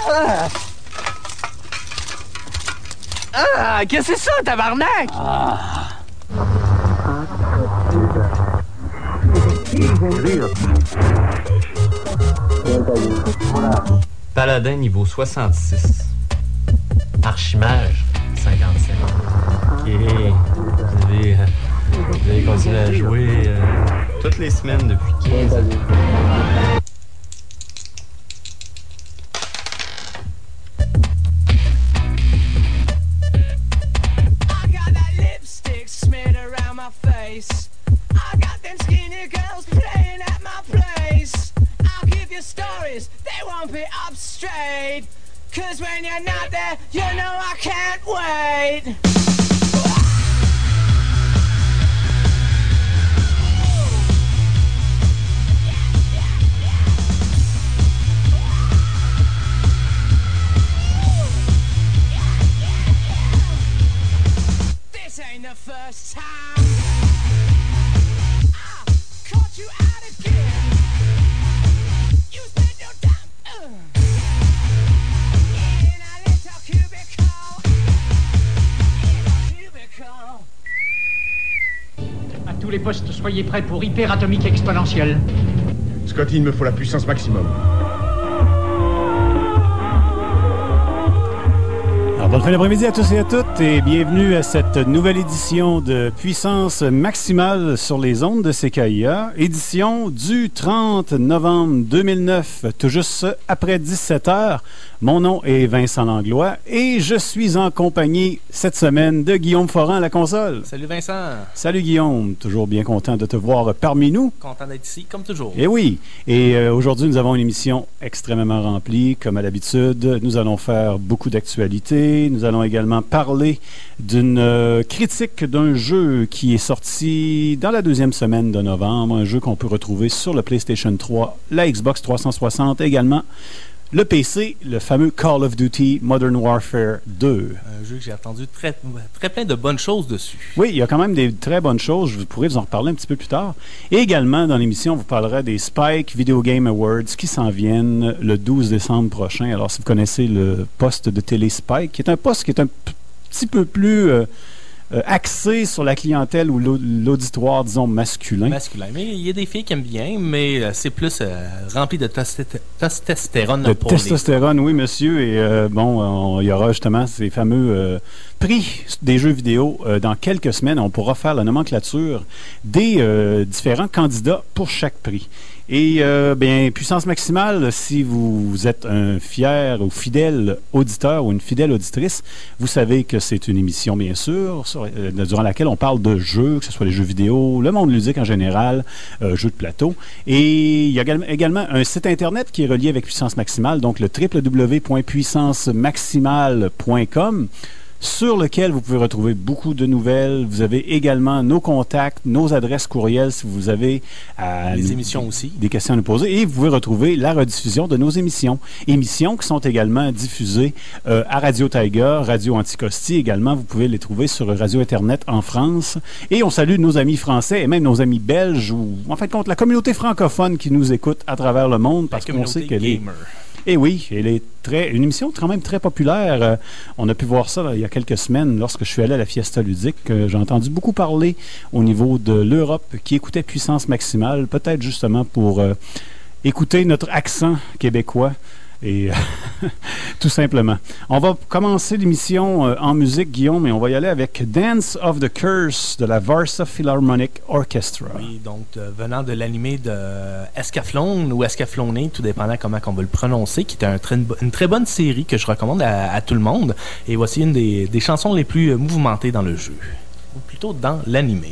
Qu'est-ce que c'est ça, tabarnak? Paladin niveau 66. Archimage, 55. Ok. Vous avez continué à jouer toutes les semaines depuis 15 ans. Cause when you're not there, you know I can't wait. This ain't the first time I caught you out again. You spent your time À tous les postes, soyez prêts pour hyperatomique exponentielle. Scotty, il me faut la puissance maximum. Alors, bonne fin d'après-midi à tous et à toutes et bienvenue à cette nouvelle édition de Puissance Maximale sur les ondes de CKIA, édition du 30 novembre 2009, tout juste après 17h. Mon nom est Vincent Langlois et je suis en compagnie cette semaine de Guillaume Foran à la console. Salut Vincent. Salut Guillaume, toujours bien content de te voir parmi nous. Content d'être ici, comme toujours. Et oui, et aujourd'hui nous avons une émission extrêmement remplie, comme à l'habitude. Nous allons faire beaucoup d'actualités. Nous allons également parler d'une critique d'un jeu qui est sorti dans la deuxième semaine de novembre, un jeu qu'on peut retrouver sur le PlayStation 3, la Xbox 360 également. Le PC, le fameux Call of Duty Modern Warfare 2. Un jeu que j'ai attendu très plein de bonnes choses dessus. Oui, il y a quand même des très bonnes choses. Je pourrais vous en reparler un petit peu plus tard. Et également, dans l'émission, on vous parlera des Spike Video Game Awards qui s'en viennent le 12 décembre prochain. Alors, si vous connaissez le poste de télé Spike, qui est un poste qui est un petit peu plus axé sur la clientèle ou l'auditoire, disons, masculin. Masculin. Mais il y a des filles qui aiment bien, mais c'est plus rempli de testostérone. De testostérone, oui, monsieur. Et il y aura justement ces fameux prix des jeux vidéo. Dans quelques semaines, on pourra faire la nomenclature des différents candidats pour chaque prix. Et Puissance Maximale, si vous êtes un fier ou fidèle auditeur ou une fidèle auditrice, vous savez que c'est une émission, bien sûr, durant laquelle on parle de jeux, que ce soit les jeux vidéo, le monde ludique en général, jeux de plateau. Et il y a également un site Internet qui est relié avec Puissance Maximale, donc le www.puissancemaximale.com, sur lequel vous pouvez retrouver beaucoup de nouvelles. Vous avez également nos contacts, nos adresses courriels si vous avez les émissions aussi, des questions à nous poser. Et vous pouvez retrouver la rediffusion de nos émissions. Émissions qui sont également diffusées à Radio Tiger, Radio Anticosti également. Vous pouvez les trouver sur Radio Internet en France. Et on salue nos amis français et même nos amis belges ou, en fin de compte, la communauté francophone qui nous écoute à travers le monde parce qu'on sait qu'elle est... Et oui, elle est une émission quand même très populaire. On a pu voir ça il y a quelques semaines lorsque je suis allé à la Fiesta Ludique. J'ai entendu beaucoup parler au niveau de l'Europe qui écoutait Puissance Maximale, peut-être justement pour écouter notre accent québécois. Et tout simplement. On va commencer l'émission en musique, Guillaume, et on va y aller avec Dance of the Curse de la Varsa Philharmonic Orchestra. Oui, donc venant de l'animé de Escaflowne ou Escaflowne, tout dépendant comment on veut le prononcer, qui est une très bonne série que je recommande à tout le monde. Et voici une des chansons les plus mouvementées dans le jeu, ou plutôt dans l'animé.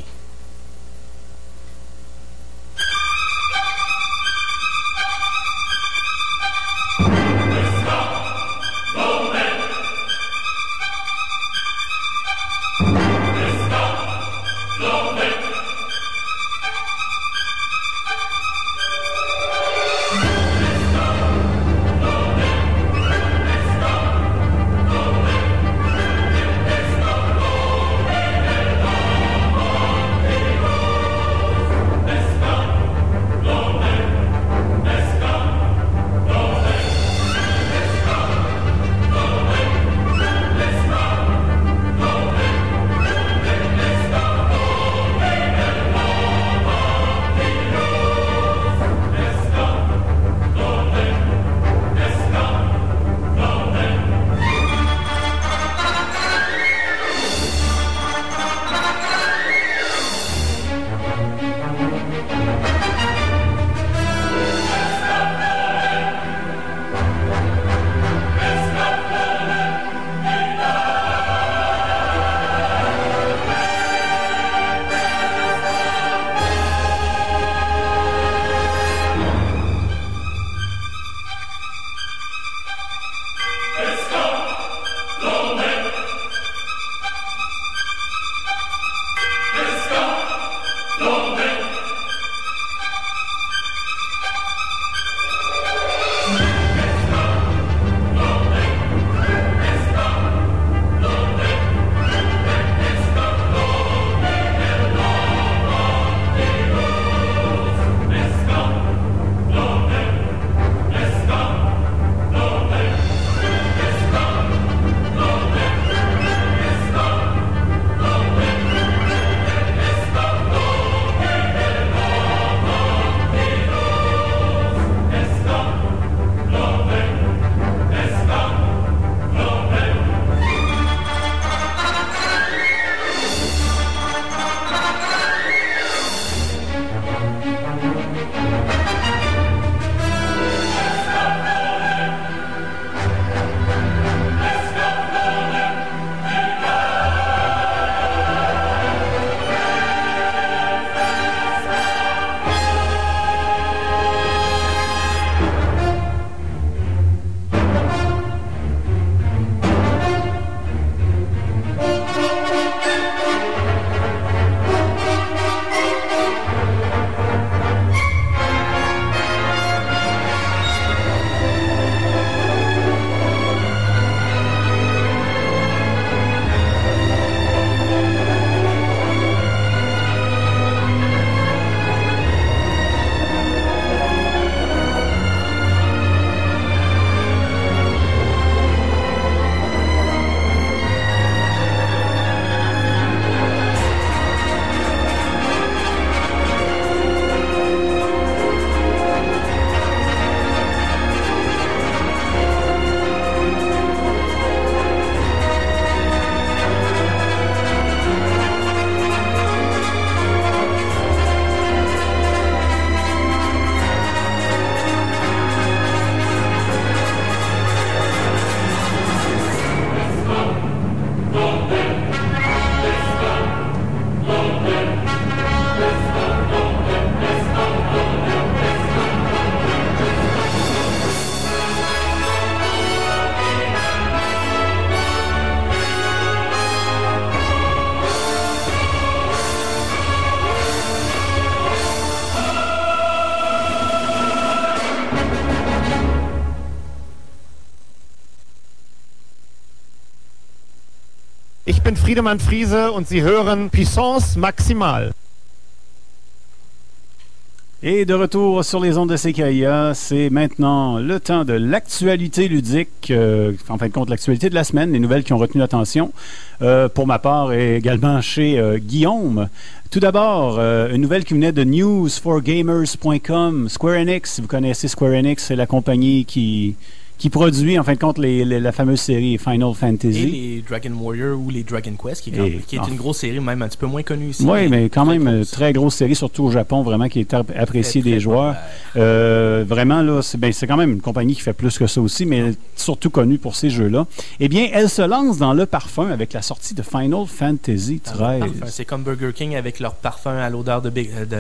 bin Friedemann Friese und Sie hören Puissance Maximale. Et de retour sur les ondes de CKIA, c'est maintenant le temps de l'actualité ludique, en fin de compte l'actualité de la semaine, les nouvelles qui ont retenu l'attention, pour ma part et également chez Guillaume. Tout d'abord, une nouvelle qui venait de newsforgamers.com, Square Enix. Si vous connaissez Square Enix, c'est la compagnie qui produit, en fin de compte, la fameuse série Final Fantasy. Et les Dragon Warrior ou les Dragon Quest, qui est une grosse série, même un petit peu moins connue ici. Oui, mais quand même, très grosse série, surtout au Japon, vraiment, qui est appréciée des joueurs. Vraiment, là, c'est quand même une compagnie qui fait plus que ça aussi, mais surtout connue pour ces jeux-là. Eh bien, elle se lance dans le parfum avec la sortie de Final Fantasy XIII. C'est comme Burger King avec leur parfum à l'odeur de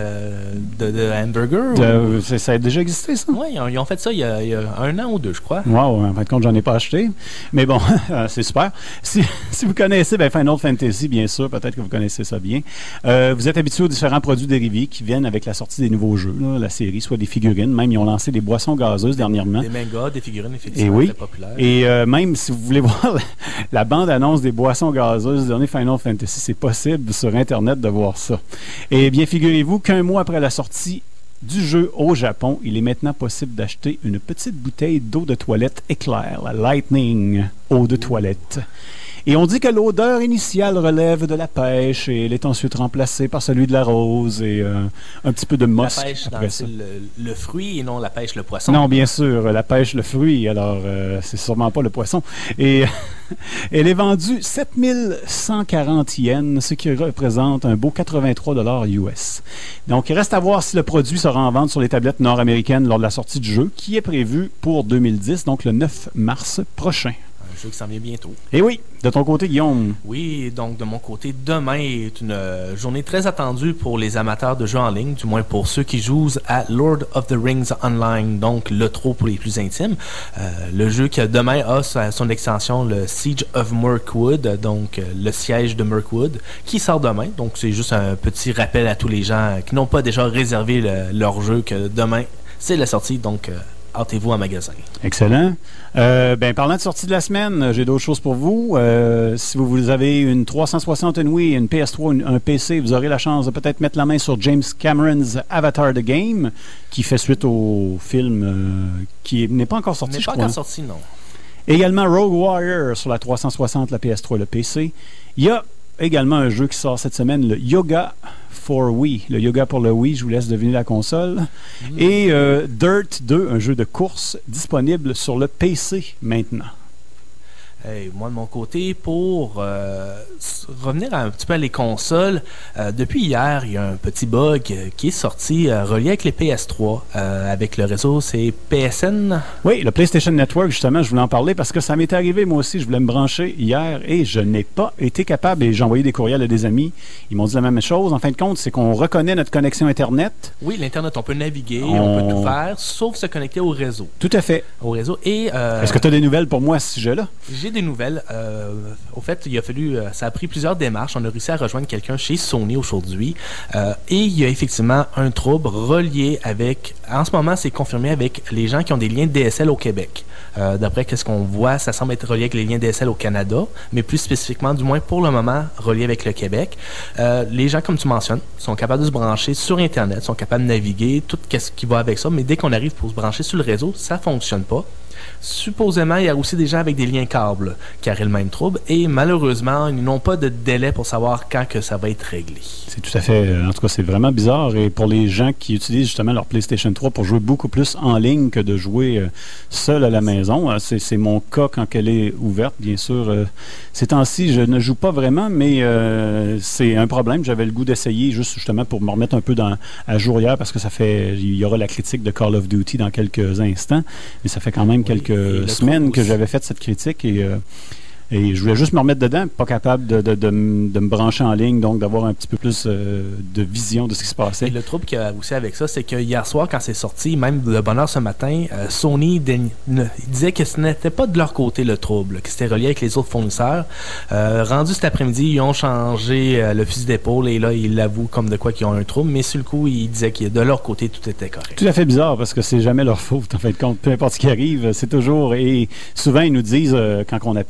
hamburger. Ça a déjà existé, ça? Oui, ils ont fait ça il y a 1 an ou 2, je crois. Wow, en fin de compte, j'en ai pas acheté. Mais bon, c'est super. Si vous connaissez Final Fantasy, bien sûr, peut-être que vous connaissez ça bien. Vous êtes habitué aux différents produits dérivés qui viennent avec la sortie des nouveaux jeux, là, la série, soit des figurines. Même, ils ont lancé des boissons gazeuses dernièrement. Des mangas, des figurines, effectivement, et oui. très populaires. Et même si vous voulez voir la bande-annonce des boissons gazeuses du dernier Final Fantasy, c'est possible sur Internet de voir ça. Et bien, figurez-vous qu'un mois après la sortie du jeu au Japon, il est maintenant possible d'acheter une petite bouteille d'eau de toilette éclair, la Lightning eau de toilette. Et on dit que l'odeur initiale relève de la pêche et elle est ensuite remplacée par celui de la rose et un petit peu de mosse. La pêche, après ça. le fruit et non la pêche, le poisson. Non, bien sûr, la pêche, le fruit, alors c'est sûrement pas le poisson. Et elle est vendue 7140 yens, ce qui représente un beau 83 US. Donc, il reste à voir si le produit sera en vente sur les tablettes nord-américaines lors de la sortie du jeu, qui est prévue pour 2010, donc le 9 mars prochain. Un jeu qui s'en vient bientôt. Et oui, de ton côté, Guillaume. Oui, donc de mon côté, demain est une journée très attendue pour les amateurs de jeux en ligne, du moins pour ceux qui jouent à Lord of the Rings Online, donc le trou pour les plus intimes. Le jeu qui demain a son extension, le Siege of Mirkwood, donc le siège de Mirkwood, qui sort demain. Donc c'est juste un petit rappel à tous les gens qui n'ont pas déjà réservé leur jeu que demain, c'est la sortie, donc hâtez-vous en magasin. Excellent. Parlant de sortie de la semaine, j'ai d'autres choses pour vous. Si vous avez une 360, une Wii, une PS3, un PC, vous aurez la chance de peut-être mettre la main sur James Cameron's Avatar The Game, qui fait suite au film qui n'est pas encore sorti, je crois. N'est pas encore sorti, non. Également Rogue Warrior sur la 360, la PS3 et le PC. Il y a également un jeu qui sort cette semaine, le Yoga for Wii. Le Yoga pour le Wii, je vous laisse deviner la console. Et Dirt 2, un jeu de course disponible sur le PC maintenant. Hey, moi, de mon côté, pour revenir un petit peu à les consoles, depuis hier, il y a un petit bug qui est sorti relié avec les PS3, avec le réseau, c'est PSN. Oui, le PlayStation Network, justement, je voulais en parler parce que ça m'est arrivé, moi aussi, je voulais me brancher hier et je n'ai pas été capable, et j'ai envoyé des courriels à des amis, ils m'ont dit la même chose. En fin de compte, c'est qu'on reconnaît notre connexion Internet. Oui, l'Internet, on peut naviguer, on peut tout faire, sauf se connecter au réseau. Tout à fait. Au réseau. Et est-ce que tu as des nouvelles pour moi à ce sujet-là? J'ai des nouvelles. Au fait, ça a pris plusieurs démarches. On a réussi à rejoindre quelqu'un chez Sony aujourd'hui. Et il y a effectivement un trouble relié avec... En ce moment, c'est confirmé avec les gens qui ont des liens DSL au Québec. D'après ce qu'on voit, ça semble être relié avec les liens DSL au Canada, mais plus spécifiquement, du moins pour le moment, relié avec le Québec. Les gens, comme tu mentionnes, sont capables de se brancher sur Internet, sont capables de naviguer, tout ce qui va avec ça, mais dès qu'on arrive pour se brancher sur le réseau, ça fonctionne pas. Supposément, il y a aussi des gens avec des liens câbles qui auraient le même trouble et malheureusement, ils n'ont pas de délai pour savoir quand que ça va être réglé. C'est tout à fait... En tout cas, c'est vraiment bizarre. Et pour les gens qui utilisent justement leur PlayStation 3 pour jouer beaucoup plus en ligne que de jouer seul à la maison, c'est mon cas quand elle est ouverte, bien sûr. Ces temps-ci, je ne joue pas vraiment, mais c'est un problème. J'avais le goût d'essayer juste justement pour me remettre un peu à jour hier parce que il y aura la critique de Call of Duty dans quelques instants. Mais ça fait quand même quelques semaines que j'avais fait cette critique et je voulais juste me remettre dedans, pas capable de me brancher en ligne, donc d'avoir un petit peu plus de vision de ce qui se passait. Et le trouble qu'il y a aussi avec ça, c'est que hier soir, quand c'est sorti, même de bonne heure ce matin, Sony disait que ce n'était pas de leur côté le trouble, que c'était relié avec les autres fournisseurs. Rendu cet après-midi, ils ont changé le fusil d'épaule et là, ils l'avouent comme de quoi qu'ils ont un trouble, mais sur le coup, ils disaient que de leur côté, tout était correct. Tout à fait bizarre parce que c'est jamais leur faute, en fin de compte. Peu importe ce qui arrive, c'est toujours... Et souvent, ils nous disent, quand on appelle,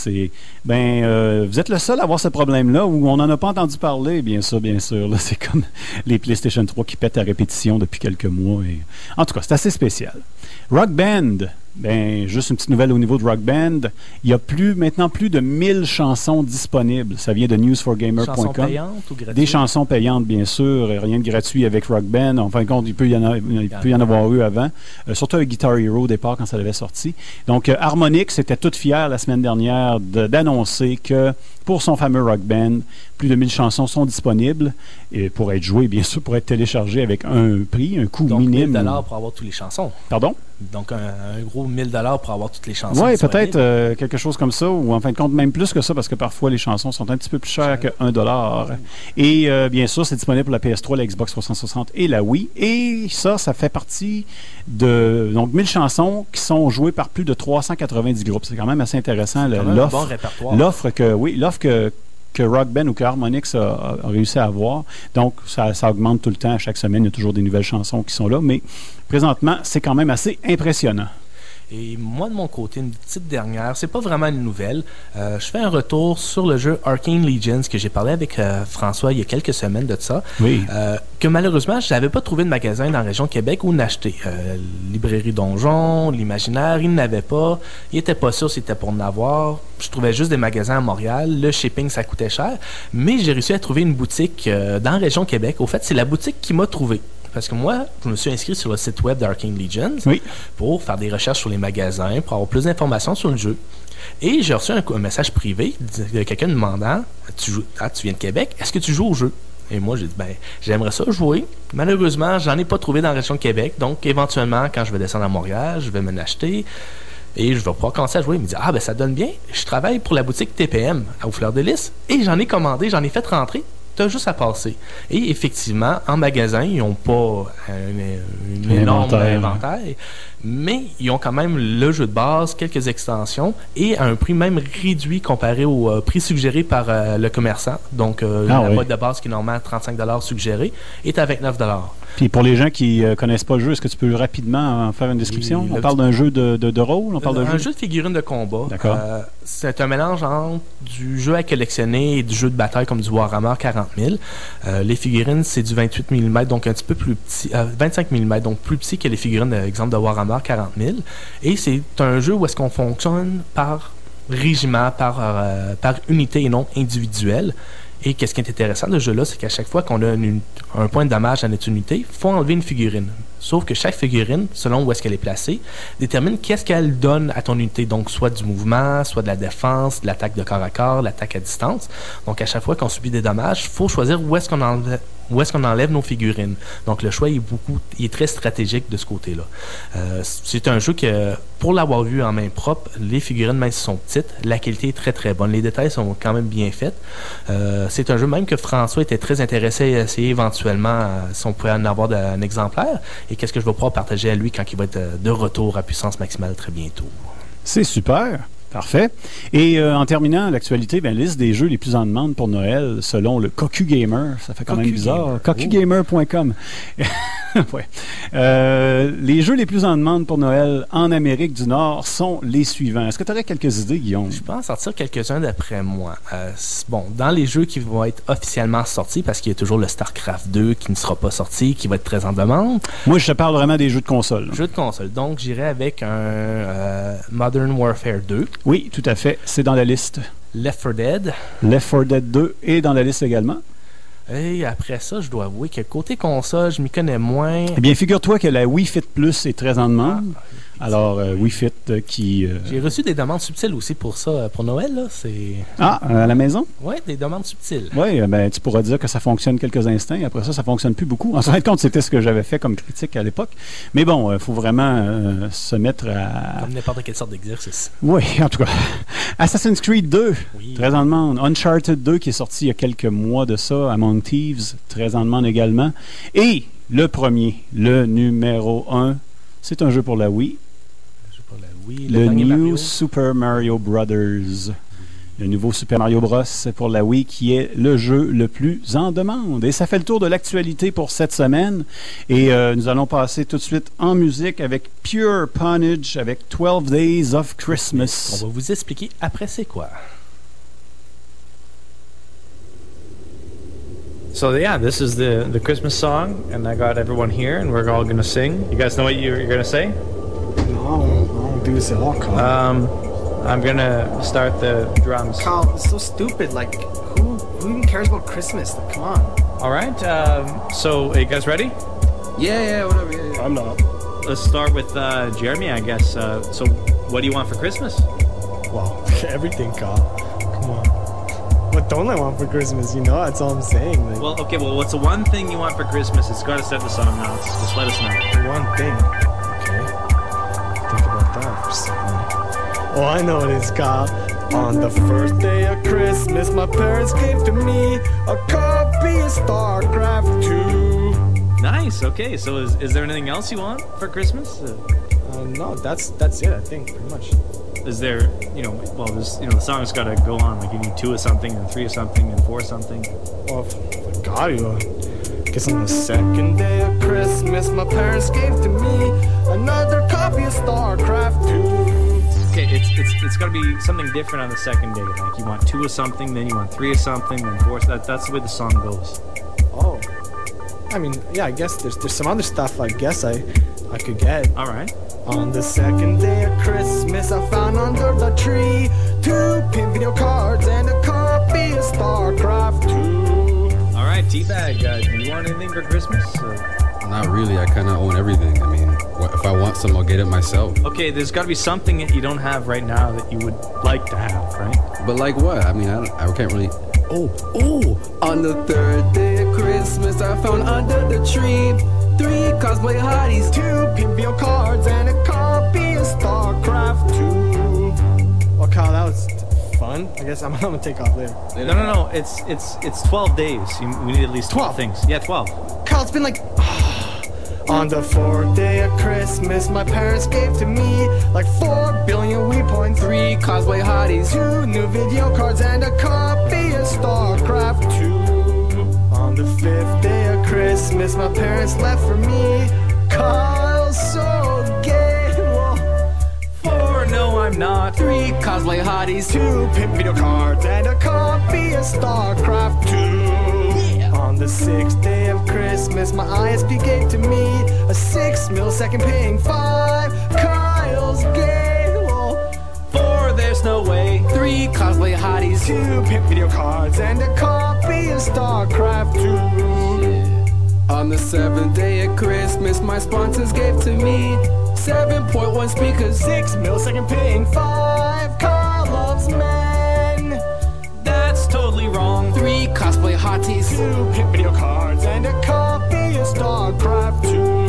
vous êtes le seul à avoir ce problème-là où on n'en a pas entendu parler, bien sûr. Là, c'est comme les PlayStation 3 qui pètent à répétition depuis quelques mois. En tout cas, c'est assez spécial. Rock Band, juste une petite nouvelle au niveau de Rock Band. Il y a maintenant plus de 1000 chansons disponibles. Ça vient de newsforgamer.com. Chansons payantes ou gratuites? Des chansons payantes, bien sûr. Rien de gratuit avec Rock Band. En fin de compte, il peut y en avoir eu avant. Surtout avec Guitar Hero au départ quand ça avait sorti. Donc, Harmonix était toute fière la semaine dernière d'annoncer que pour son fameux Rock Band, plus de 1000 chansons sont disponibles et pour être jouées, bien sûr, pour être téléchargées avec un coût Donc, minime. 1000 $ pour avoir toutes les chansons. Pardon? Donc, un gros 1000 $ pour avoir toutes les chansons. Oui, disponibles. peut-être quelque chose comme ça, ou en fin de compte, même plus que ça, parce que parfois, les chansons sont un petit peu plus chères que 1 $. Et bien sûr, c'est disponible pour la PS3, la Xbox 360 et la Wii. Et ça fait partie de 1000 chansons qui sont jouées par plus de 390 groupes. C'est quand même assez intéressant. C'est quand même un bon répertoire. L'offre que Rock Band ou que Harmonix a réussi à avoir. Donc, ça augmente tout le temps. À chaque semaine, il y a toujours des nouvelles chansons qui sont là. Mais présentement, c'est quand même assez impressionnant. Et moi, de mon côté, une petite dernière, c'est pas vraiment une nouvelle. Je fais un retour sur le jeu Arcane Legends que j'ai parlé avec François il y a quelques semaines de ça. Oui. Que malheureusement, je n'avais pas trouvé de magasin dans la région de Québec où l'acheter. Librairie Donjon, l'Imaginaire, ils n'avaient pas. Ils n'étaient pas sûrs si c'était pour en avoir. Je trouvais juste des magasins à Montréal. Le shipping, ça coûtait cher. Mais j'ai réussi à trouver une boutique dans la région de Québec. Au fait, c'est la boutique qui m'a trouvé. Parce que moi, je me suis inscrit sur le site web d'Arcane Legends pour faire des recherches sur les magasins, pour avoir plus d'informations sur le jeu. Et j'ai reçu un message privé de quelqu'un demandant tu viens de Québec, est-ce que tu joues au jeu? Et moi, j'ai dit, j'aimerais ça jouer. Malheureusement, j'en ai pas trouvé dans la région de Québec. Donc, éventuellement, quand je vais descendre à Montréal, je vais m'en acheter. Et je vais pouvoir commencer à jouer. Il me dit, ça donne bien. Je travaille pour la boutique TPM à Aux-Fleurs-de-Lys. Et j'en ai commandé, j'en ai fait rentrer. T'as juste à passer. Et effectivement, en magasin, ils n'ont pas un énorme inventaire, mais ils ont quand même le jeu de base, quelques extensions, et à un prix même réduit comparé au prix suggéré par le commerçant. Donc, la boîte de base qui est normalement 35 $ suggérée est à 29 $. Puis pour les gens qui connaissent pas le jeu, est-ce que tu peux rapidement en faire une description? On parle d'un jeu de rôle? Un jeu de figurines de combat. D'accord. C'est un mélange entre du jeu à collectionner et du jeu de bataille comme du Warhammer 40 000. Les figurines, c'est du 28 mm, donc un petit peu plus petit, 25 mm, donc plus petit que les figurines, exemple, de Warhammer 40 000. Et c'est un jeu où est-ce qu'on fonctionne par régiment, par unité et non individuelle. Et qu'est-ce qui est intéressant de ce jeu-là, c'est qu'à chaque fois qu'on a un point de dommage à notre unité, il faut enlever une figurine. Sauf que chaque figurine, selon où est-ce qu'elle est placée, détermine qu'est-ce qu'elle donne à ton unité. Donc, soit du mouvement, soit de la défense, de l'attaque de corps à corps, l'attaque à distance. Donc, à chaque fois qu'on subit des dommages, il faut choisir où est-ce qu'on enlève nos figurines. Donc, le choix est très stratégique de ce côté-là. C'est un jeu que, pour l'avoir vu en main propre, les figurines, même si sont petites, la qualité est très, très bonne. Les détails sont quand même bien faits. C'est un jeu même que François était très intéressé à essayer éventuellement, si on pouvait en avoir un exemplaire. Et qu'est-ce que je vais pouvoir partager à lui quand il va être de retour à puissance maximale très bientôt. C'est super. Parfait. Et en terminant l'actualité, liste des jeux les plus en demande pour Noël selon le Koku Gamer. Ça fait quand même bizarre. Kokugamer.com. Ouais. Les jeux les plus en demande pour Noël en Amérique du Nord sont les suivants. Est-ce que tu aurais quelques idées, Guillaume? Je peux en sortir quelques-uns d'après moi. Dans les jeux qui vont être officiellement sortis, parce qu'il y a toujours le StarCraft 2 qui ne sera pas sorti, qui va être très en demande. Moi, je te parle vraiment des jeux de console. Jeux de console. Donc, j'irai avec un Modern Warfare 2. Oui, tout à fait. C'est dans la liste. Left 4 Dead. Left 4 Dead 2 est dans la liste également. Et après ça, je dois avouer que côté console, je m'y connais moins. Eh bien, figure-toi que la Wii Fit Plus est très en demande. Alors, Wii Fit qui... J'ai reçu des demandes subtiles aussi pour ça, pour Noël, là. à la maison? Oui, des demandes subtiles. Oui, tu pourras dire que ça fonctionne quelques instants, et après ça ne fonctionne plus beaucoup. En fin de compte, c'était ce que j'avais fait comme critique à l'époque. Mais bon, il faut vraiment se mettre à... Comme n'importe quelle sorte d'exercice. Oui, en tout cas. Assassin's Creed 2, oui. Très en demande. Uncharted 2, qui est sorti il y a quelques mois de ça, Among Thieves, très en demande également. Et le premier, le numéro 1, c'est un jeu pour la Wii. Oui, le New Super Mario Brothers. le nouveau Super Mario Bros. Pour la Wii qui est le jeu le plus en demande. Et ça fait le tour de l'actualité pour cette semaine. Et nous allons passer tout de suite en musique avec Pure Punnage avec 12 Days of Christmas. On va vous expliquer après c'est quoi. So yeah, this is the Christmas song, and I got everyone here, and we're all gonna sing. You guys know what you're gonna say? No, I don't do this at all, Carl. I'm gonna start the drums. Carl, it's so stupid. Like, who even cares about Christmas? Like, come on. All right. So are you guys ready? Yeah, whatever. Yeah. I'm not. Let's start with Jeremy, I guess. So what do you want for Christmas? Well, everything, Carl. Come on. What don't I want for Christmas? You know, that's all I'm saying. Like, Well, okay. Well, what's the one thing you want for Christmas? It's got to set the song now. Just let us know. one thing. Okay. Think about that for a second. Oh, I know it is, Carl. On the first day of Christmas, my parents gave to me a copy of StarCraft 2. Nice. Okay. So is there anything else you want for Christmas? No, that's it, I think, pretty much. Is there, the song's got to go on. Like you need 2 of something, and 3 of something, and 4 of something. Well, for God, guess on the second day of Christmas, my parents gave to me another copy of StarCraft 2. Okay, it's got to be something different on the second day. Like you want 2 of something, then you want 3 of something, then 4. That's the way the song goes. Oh, I mean, yeah, I guess there's some other stuff I guess I could get. All right. On the second day of Christmas, I found under the tree 2 pin video cards and a copy of StarCraft 2. All right, Teabag, do you want anything for Christmas? Not really. I kind of own everything. I mean, if I want some, I'll get it myself. Okay, there's got to be something that you don't have right now that you would like to have, right? But like what? I mean, I can't really... Oh! On the third day of Christmas, I found under the tree 3 cosplay hotties, 2 pin video cards and a copy of StarCraft 2. Well, Kyle, that was fun. I guess I'm gonna take off later. No. It's 12 days. We need at least 12 things. Yeah, 12. Kyle, it's been like... On the 4th day of Christmas, my parents gave to me like 4 billion Wii points, 3 cosplay hotties, 2 new video cards, and a copy of StarCraft 2. On the 5th day of Christmas, my parents left for me. Kyle's so gay. Well, 4, no, I'm not. 3 cosplay hotties, 2 pin video cards, and a copy of StarCraft 2. On the 6th day of Christmas, my ISP gave to me a 6 millisecond ping. 5, Kyle's gay. Well, 4, there's no way. 3 cosplay hotties, 2 pimp video cards, and a copy of StarCraft 2. On the 7th day of Christmas, my sponsors gave to me 7.1 speakers, 6 millisecond ping. 5, Kyle loves men. That's totally wrong. 3 cosplay hotties, 2 pimp video cards, and a copy of StarCraft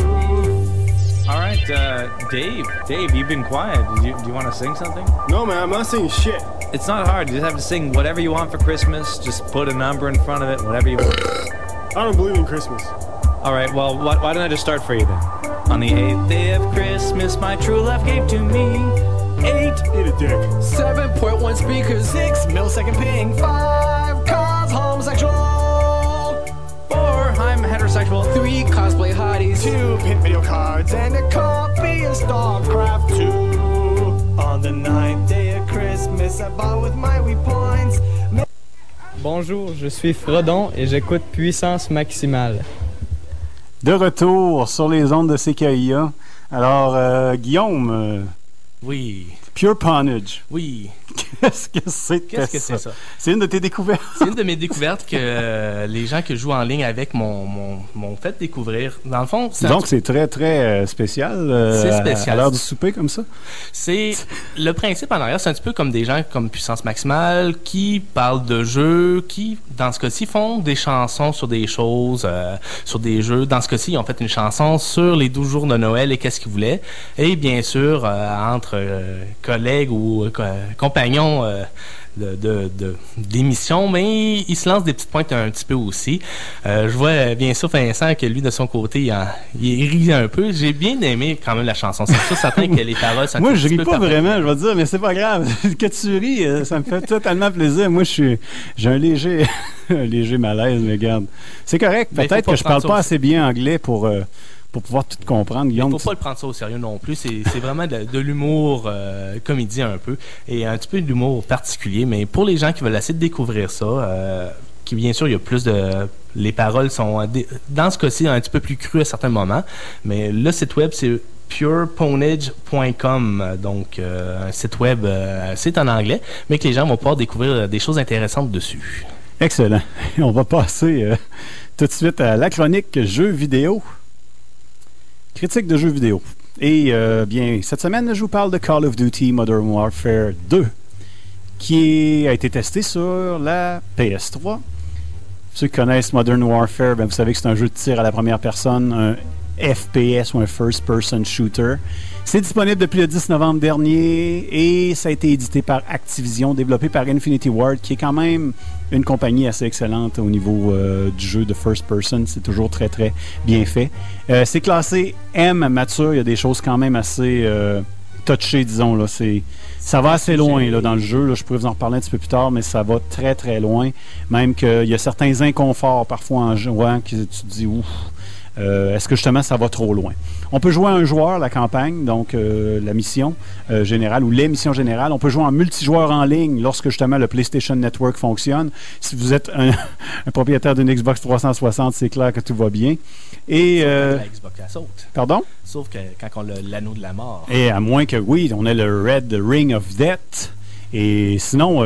2. All right, Dave, you've been quiet. Do you want to sing something? No, man, I'm not saying shit. It's not hard. You just have to sing whatever you want for Christmas. Just put a number in front of it, whatever you want. I don't believe in Christmas. All right, well, why don't I just start for you then? On the 8th day of Christmas, my true love gave to me 8. Eat a dick. 7.1 speakers, 6 millisecond ping. 5, Kyle's homosexual. 4, I'm heterosexual. 3 cosplay hotties, 2 pin video cards, and a copy of StarCraft 2. On the 9th day of Christmas, I bought with my Wii points. Bonjour, je suis Frodon et j'écoute Puissance Maximale. De retour sur les ondes de CKIA. Alors, Guillaume, Oui. Pure Punnage. Oui. Qu'est-ce que c'est c'est ça? C'est une de tes découvertes. C'est une de mes découvertes que les gens que je joue en ligne avec m'ont fait découvrir. Dans le fond, Donc, c'est très, très spécial. C'est spécial. À l'heure du souper, comme ça. C'est le principe en arrière, c'est un petit peu comme des gens comme Puissance Maximale qui parlent de jeux, qui, dans ce cas-ci, font des chansons sur des choses, sur des jeux. Dans ce cas-ci, ils ont fait une chanson sur les 12 jours de Noël et qu'est-ce qu'ils voulaient. Et bien sûr, entre collègues ou compagnons d'émissions, mais il se lance des petites pointes un petit peu aussi. Je vois bien sûr Vincent que lui, de son côté, il rit un peu. J'ai bien aimé quand même la chanson. C'est sûr certain que les paroles sont Moi, un je petit ris peu pas vraiment, je vais te dire, mais c'est pas grave. Que tu ris, ça me fait totalement plaisir. Moi, j'ai un léger, un léger malaise, mais regarde. C'est correct. Mais Peut-être faut pas que je parle prendre pas ça assez bien anglais pour pouvoir tout comprendre. Il Guillaume, faut pas le prendre ça au sérieux non plus. C'est vraiment de l'humour comédien un peu. Et un petit peu d'humour particulier. Mais pour les gens qui veulent essayer de découvrir ça, qui bien sûr, il y a plus de... Les paroles sont, dans ce cas-ci, un petit peu plus crues à certains moments. Mais le site web, c'est pureponage.com. Donc, un site web, c'est en anglais, mais que les gens vont pouvoir découvrir des choses intéressantes dessus. Excellent. On va passer tout de suite à la chronique jeux vidéo. Critique de jeux vidéo. Et bien, cette semaine, je vous parle de Call of Duty Modern Warfare 2, qui a été testé sur la PS3. Ceux qui connaissent Modern Warfare, ben, vous savez que c'est un jeu de tir à la première personne, un FPS ou un First Person Shooter. C'est disponible depuis le 10 novembre dernier et ça a été édité par Activision, développé par Infinity Ward, qui est quand même une compagnie assez excellente au niveau du jeu de First Person. C'est toujours très très bien fait. C'est classé M mature, il y a des choses quand même assez touchées, disons. Là. Ça va assez loin là, dans le jeu. Là. Je pourrais vous en reparler un petit peu plus tard, mais ça va très très loin. Même qu'il y a certains inconforts parfois en jouant que tu te dis ouf. Est-ce que justement ça va trop loin? On peut jouer à un joueur, la campagne, donc la mission générale ou les missions générales. On peut jouer en multijoueur en ligne lorsque justement le PlayStation Network fonctionne. Si vous êtes un propriétaire d'une Xbox 360, c'est clair que tout va bien. Et la Xbox la saute. Pardon? Sauf que quand on a l'anneau de la mort. Et à moins que, oui, on ait le Red Ring of Death. Et sinon,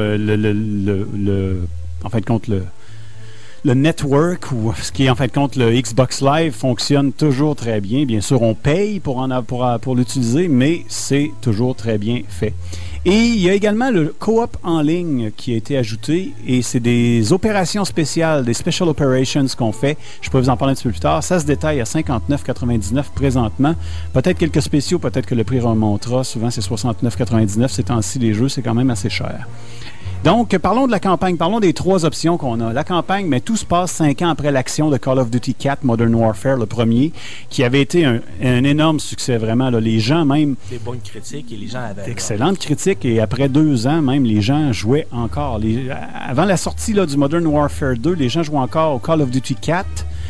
en fin de compte, le network, ou ce qui est en fin de compte le Xbox Live, fonctionne toujours très bien. Bien sûr, on paye pour l'utiliser, mais c'est toujours très bien fait. Et il y a également le co-op en ligne qui a été ajouté, et c'est des opérations spéciales, des special operations qu'on fait. Je peux vous en parler un petit peu plus tard. Ça se détaille à 59,99 présentement. Peut-être quelques spéciaux, peut-être que le prix remontera. Souvent, c'est 69,99. Ces temps-ci, les jeux, c'est quand même assez cher. Donc, parlons de la campagne. Parlons des 3 options qu'on a. La campagne, mais tout se passe 5 ans après l'action de Call of Duty 4 Modern Warfare, le premier, qui avait été un énorme succès, vraiment. Là. Les gens, même... Des bonnes critiques et les gens avaient... D'excellentes critiques. Et après 2 ans, même, les gens jouaient encore. Avant la sortie là, du Modern Warfare 2, les gens jouaient encore au Call of Duty 4.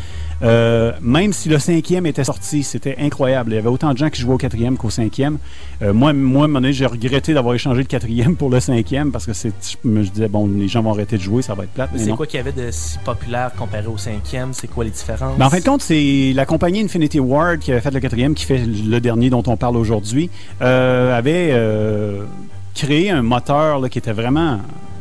Même si le 5e était sorti, c'était incroyable. Il y avait autant de gens qui jouaient au 4e qu'au 5e. Moi, à un moment donné, j'ai regretté d'avoir échangé le 4e pour le 5e parce que je me disais, bon, les gens vont arrêter de jouer, ça va être plate. Mais c'est quoi qu'il y avait de si populaire comparé au 5e? C'est quoi les différences? En fin de compte, c'est la compagnie Infinity Ward qui avait fait le 4e, qui fait le dernier dont on parle aujourd'hui, avait créé un moteur là, qui était vraiment...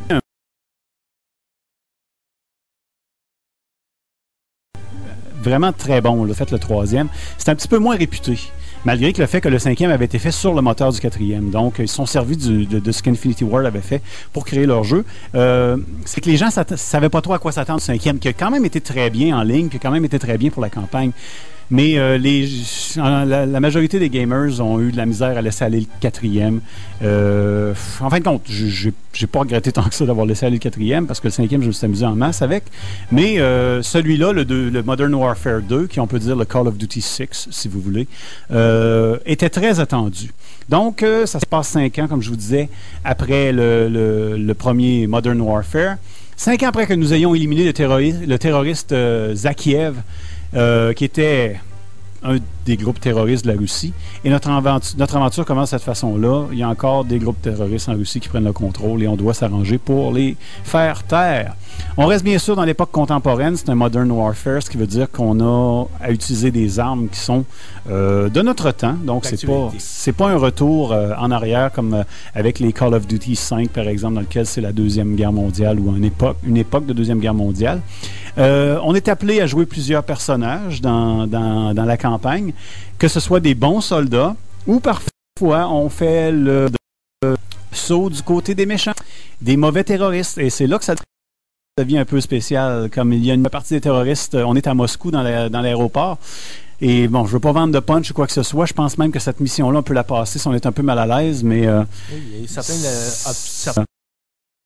vraiment très bon, le fait le 3e. C'est un petit peu moins réputé, malgré que le fait que le 5e avait été fait sur le moteur du 4e. Donc, ils se sont servis de ce qu'Infinity Ward avait fait pour créer leur jeu. C'est que les gens ne savaient pas trop à quoi s'attendre du 5e, qui a quand même été très bien en ligne, qui a quand même été très bien pour la campagne. Mais la majorité des gamers ont eu de la misère à laisser aller le 4e. En fin de compte, j'ai pas regretté tant que ça d'avoir laissé aller le 4e parce que le 5e, je me suis amusé en masse avec. Mais celui-là, le Modern Warfare 2, qui on peut dire le Call of Duty 6, si vous voulez, était très attendu. Donc, ça se passe 5 ans, comme je vous disais, après le premier Modern Warfare. 5 ans après que nous ayons éliminé le terroriste Zakiev, qui était un des groupes terroristes de la Russie. Et notre aventure commence de cette façon-là. Il y a encore des groupes terroristes en Russie qui prennent le contrôle et on doit s'arranger pour les faire taire. On reste bien sûr dans l'époque contemporaine. C'est un Modern Warfare, ce qui veut dire qu'on a à utiliser des armes qui sont de notre temps. Donc, c'est pas un retour en arrière comme avec les Call of Duty 5, par exemple, dans lequel c'est la Deuxième Guerre mondiale ou une époque de Deuxième Guerre mondiale. On est appelé à jouer plusieurs personnages dans la campagne, que ce soit des bons soldats ou parfois on fait le saut du côté des méchants, des mauvais terroristes. Et c'est là que ça devient un peu spécial. Comme il y a une partie des terroristes, on est à Moscou dans l'aéroport. Et bon, je ne veux pas vendre de punch ou quoi que ce soit. Je pense même que cette mission-là, on peut la passer si on est un peu mal à l'aise, mais... oui, il y a certaines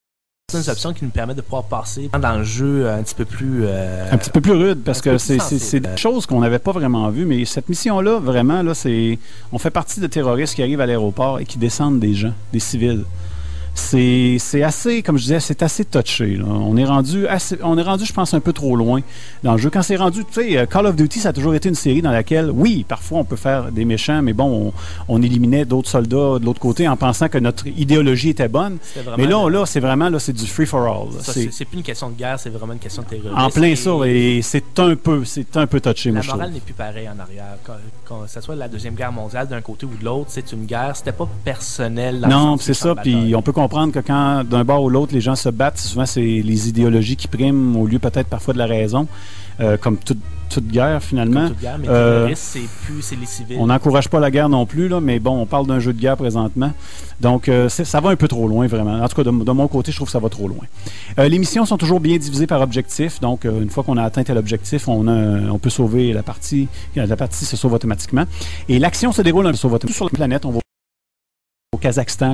certaines options qui nous permettent de pouvoir passer dans le jeu un petit peu plus... un petit peu plus rude, parce que c'est sensible. des choses qu'on n'avait pas vraiment vues, mais cette mission-là, vraiment, là, on fait partie de terroristes qui arrivent à l'aéroport et qui descendent des gens, des civils. C'est assez, comme je disais, c'est assez touché. Là. On est rendu, je pense, un peu trop loin dans le jeu. Quand c'est rendu, tu sais, Call of Duty, ça a toujours été une série dans laquelle, oui, parfois on peut faire des méchants, mais bon, on éliminait d'autres soldats de l'autre côté en pensant que notre idéologie était bonne. Mais là, c'est vraiment, là, c'est du free for all. C'est plus une question de guerre, c'est vraiment une question de terrorisme. En plein ça, et c'est un peu touché, moi, je trouve. La morale n'est plus pareille en arrière. Que ce soit la Deuxième Guerre mondiale d'un côté ou de l'autre, c'est une guerre, c'était pas personnel. Non, c'est ça, puis on peut comprendre que quand d'un bord ou l'autre les gens se battent, souvent c'est les idéologies qui priment au lieu peut-être parfois de la raison, comme toute guerre finalement. Comme toute guerre, mais terroriste, c'est les civils. On n'encourage pas la guerre non plus, là, mais bon, on parle d'un jeu de guerre présentement. Donc ça va un peu trop loin vraiment. En tout cas, de mon côté, je trouve que ça va trop loin. Les missions sont toujours bien divisées par objectif, donc une fois qu'on a atteint tel objectif, on peut sauver la partie. La partie se sauve automatiquement. Et l'action se déroule sur la planète. On va au Kazakhstan.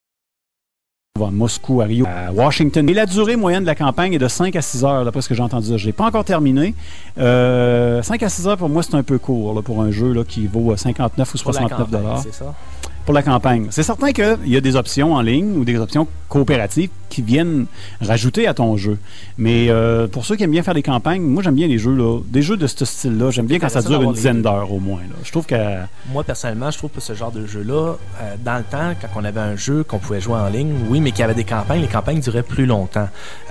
On va à Moscou, à Rio, à Washington. Et la durée moyenne de la campagne est de 5 à 6 heures, d'après ce que j'ai entendu dire. Je n'ai pas encore terminé. 5 à 6 heures, pour moi, c'est un peu court là, pour un jeu là, qui vaut 59 ou 69 $. C'est ça. Pour la campagne. C'est certain qu'il y a des options en ligne ou des options coopératives qui viennent rajouter à ton jeu. Mais pour ceux qui aiment bien faire des campagnes, moi j'aime bien les jeux là, des jeux de ce style-là. J'aime bien quand ça dure une dizaine d'heures au moins. Là. Je trouve que... Moi personnellement, je trouve que ce genre de jeu-là, dans le temps, quand on avait un jeu qu'on pouvait jouer en ligne, oui, mais qu'il y avait des campagnes, les campagnes duraient plus longtemps.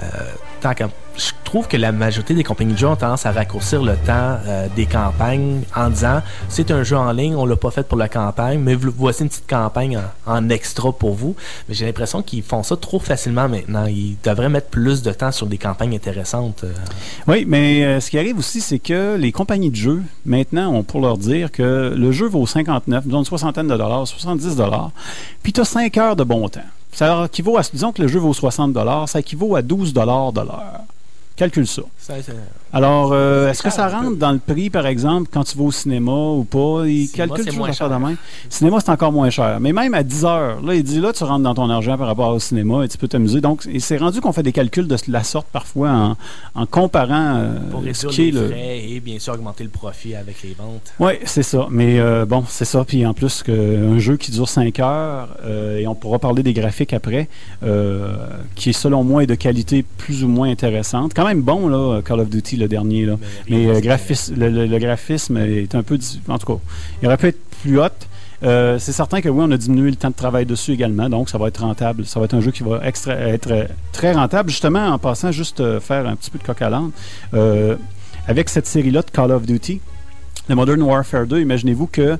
Je trouve que la majorité des compagnies de jeux ont tendance à raccourcir le temps des campagnes en disant c'est un jeu en ligne, on l'a pas fait pour la campagne, mais voici une petite campagne en extra pour vous. Mais j'ai l'impression qu'ils font ça trop facilement maintenant. Ils devraient mettre plus de temps sur des campagnes intéressantes. Oui, mais ce qui arrive aussi, c'est que les compagnies de jeux, maintenant, ont pour leur dire que le jeu vaut 59, disons une soixantaine de dollars, 70 $, puis tu as 5 heures de bon temps. Ça équivaut à, disons que le jeu vaut 60 $, ça équivaut à 12 $ de l'heure. Calcule ça. Alors, est-ce que ça rentre dans le prix, par exemple, quand tu vas au cinéma ou pas? Il calcule toujours ça de même. Cinéma, c'est encore moins cher. Mais même à 10 heures, là, il dit, là, tu rentres dans ton argent par rapport au cinéma et tu peux t'amuser. Donc, c'est rendu qu'on fait des calculs de la sorte parfois en comparant pour ce qui est les frais et bien sûr augmenter le profit avec les ventes. Oui, c'est ça. Mais bon, c'est ça. Puis en plus, un jeu qui dure 5 heures, et on pourra parler des graphiques après, qui, selon moi, est de qualité plus ou moins intéressante. Quand même bon, là, Call of Duty, le dernier. Là. Mais le graphisme est un peu... En tout cas, il aurait pu être plus haut. C'est certain que oui, on a diminué le temps de travail dessus également, donc ça va être rentable. Ça va être un jeu qui va être très rentable. Justement, en passant, juste faire un petit peu de coq à l'âne, avec cette série-là de Call of Duty, le Modern Warfare 2, imaginez-vous que,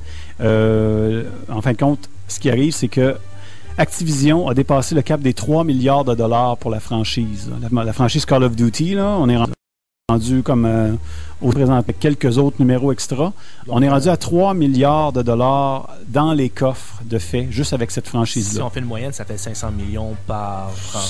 en fin de compte, ce qui arrive, c'est que Activision a dépassé le cap des 3 milliards de dollars pour la franchise. La franchise Call of Duty, là, on est rendu comme au présent avec quelques autres numéros extra. On est rendu à 3 milliards de dollars dans les coffres de fait, juste avec cette franchise-là. Si on fait une moyenne, ça fait 500 millions par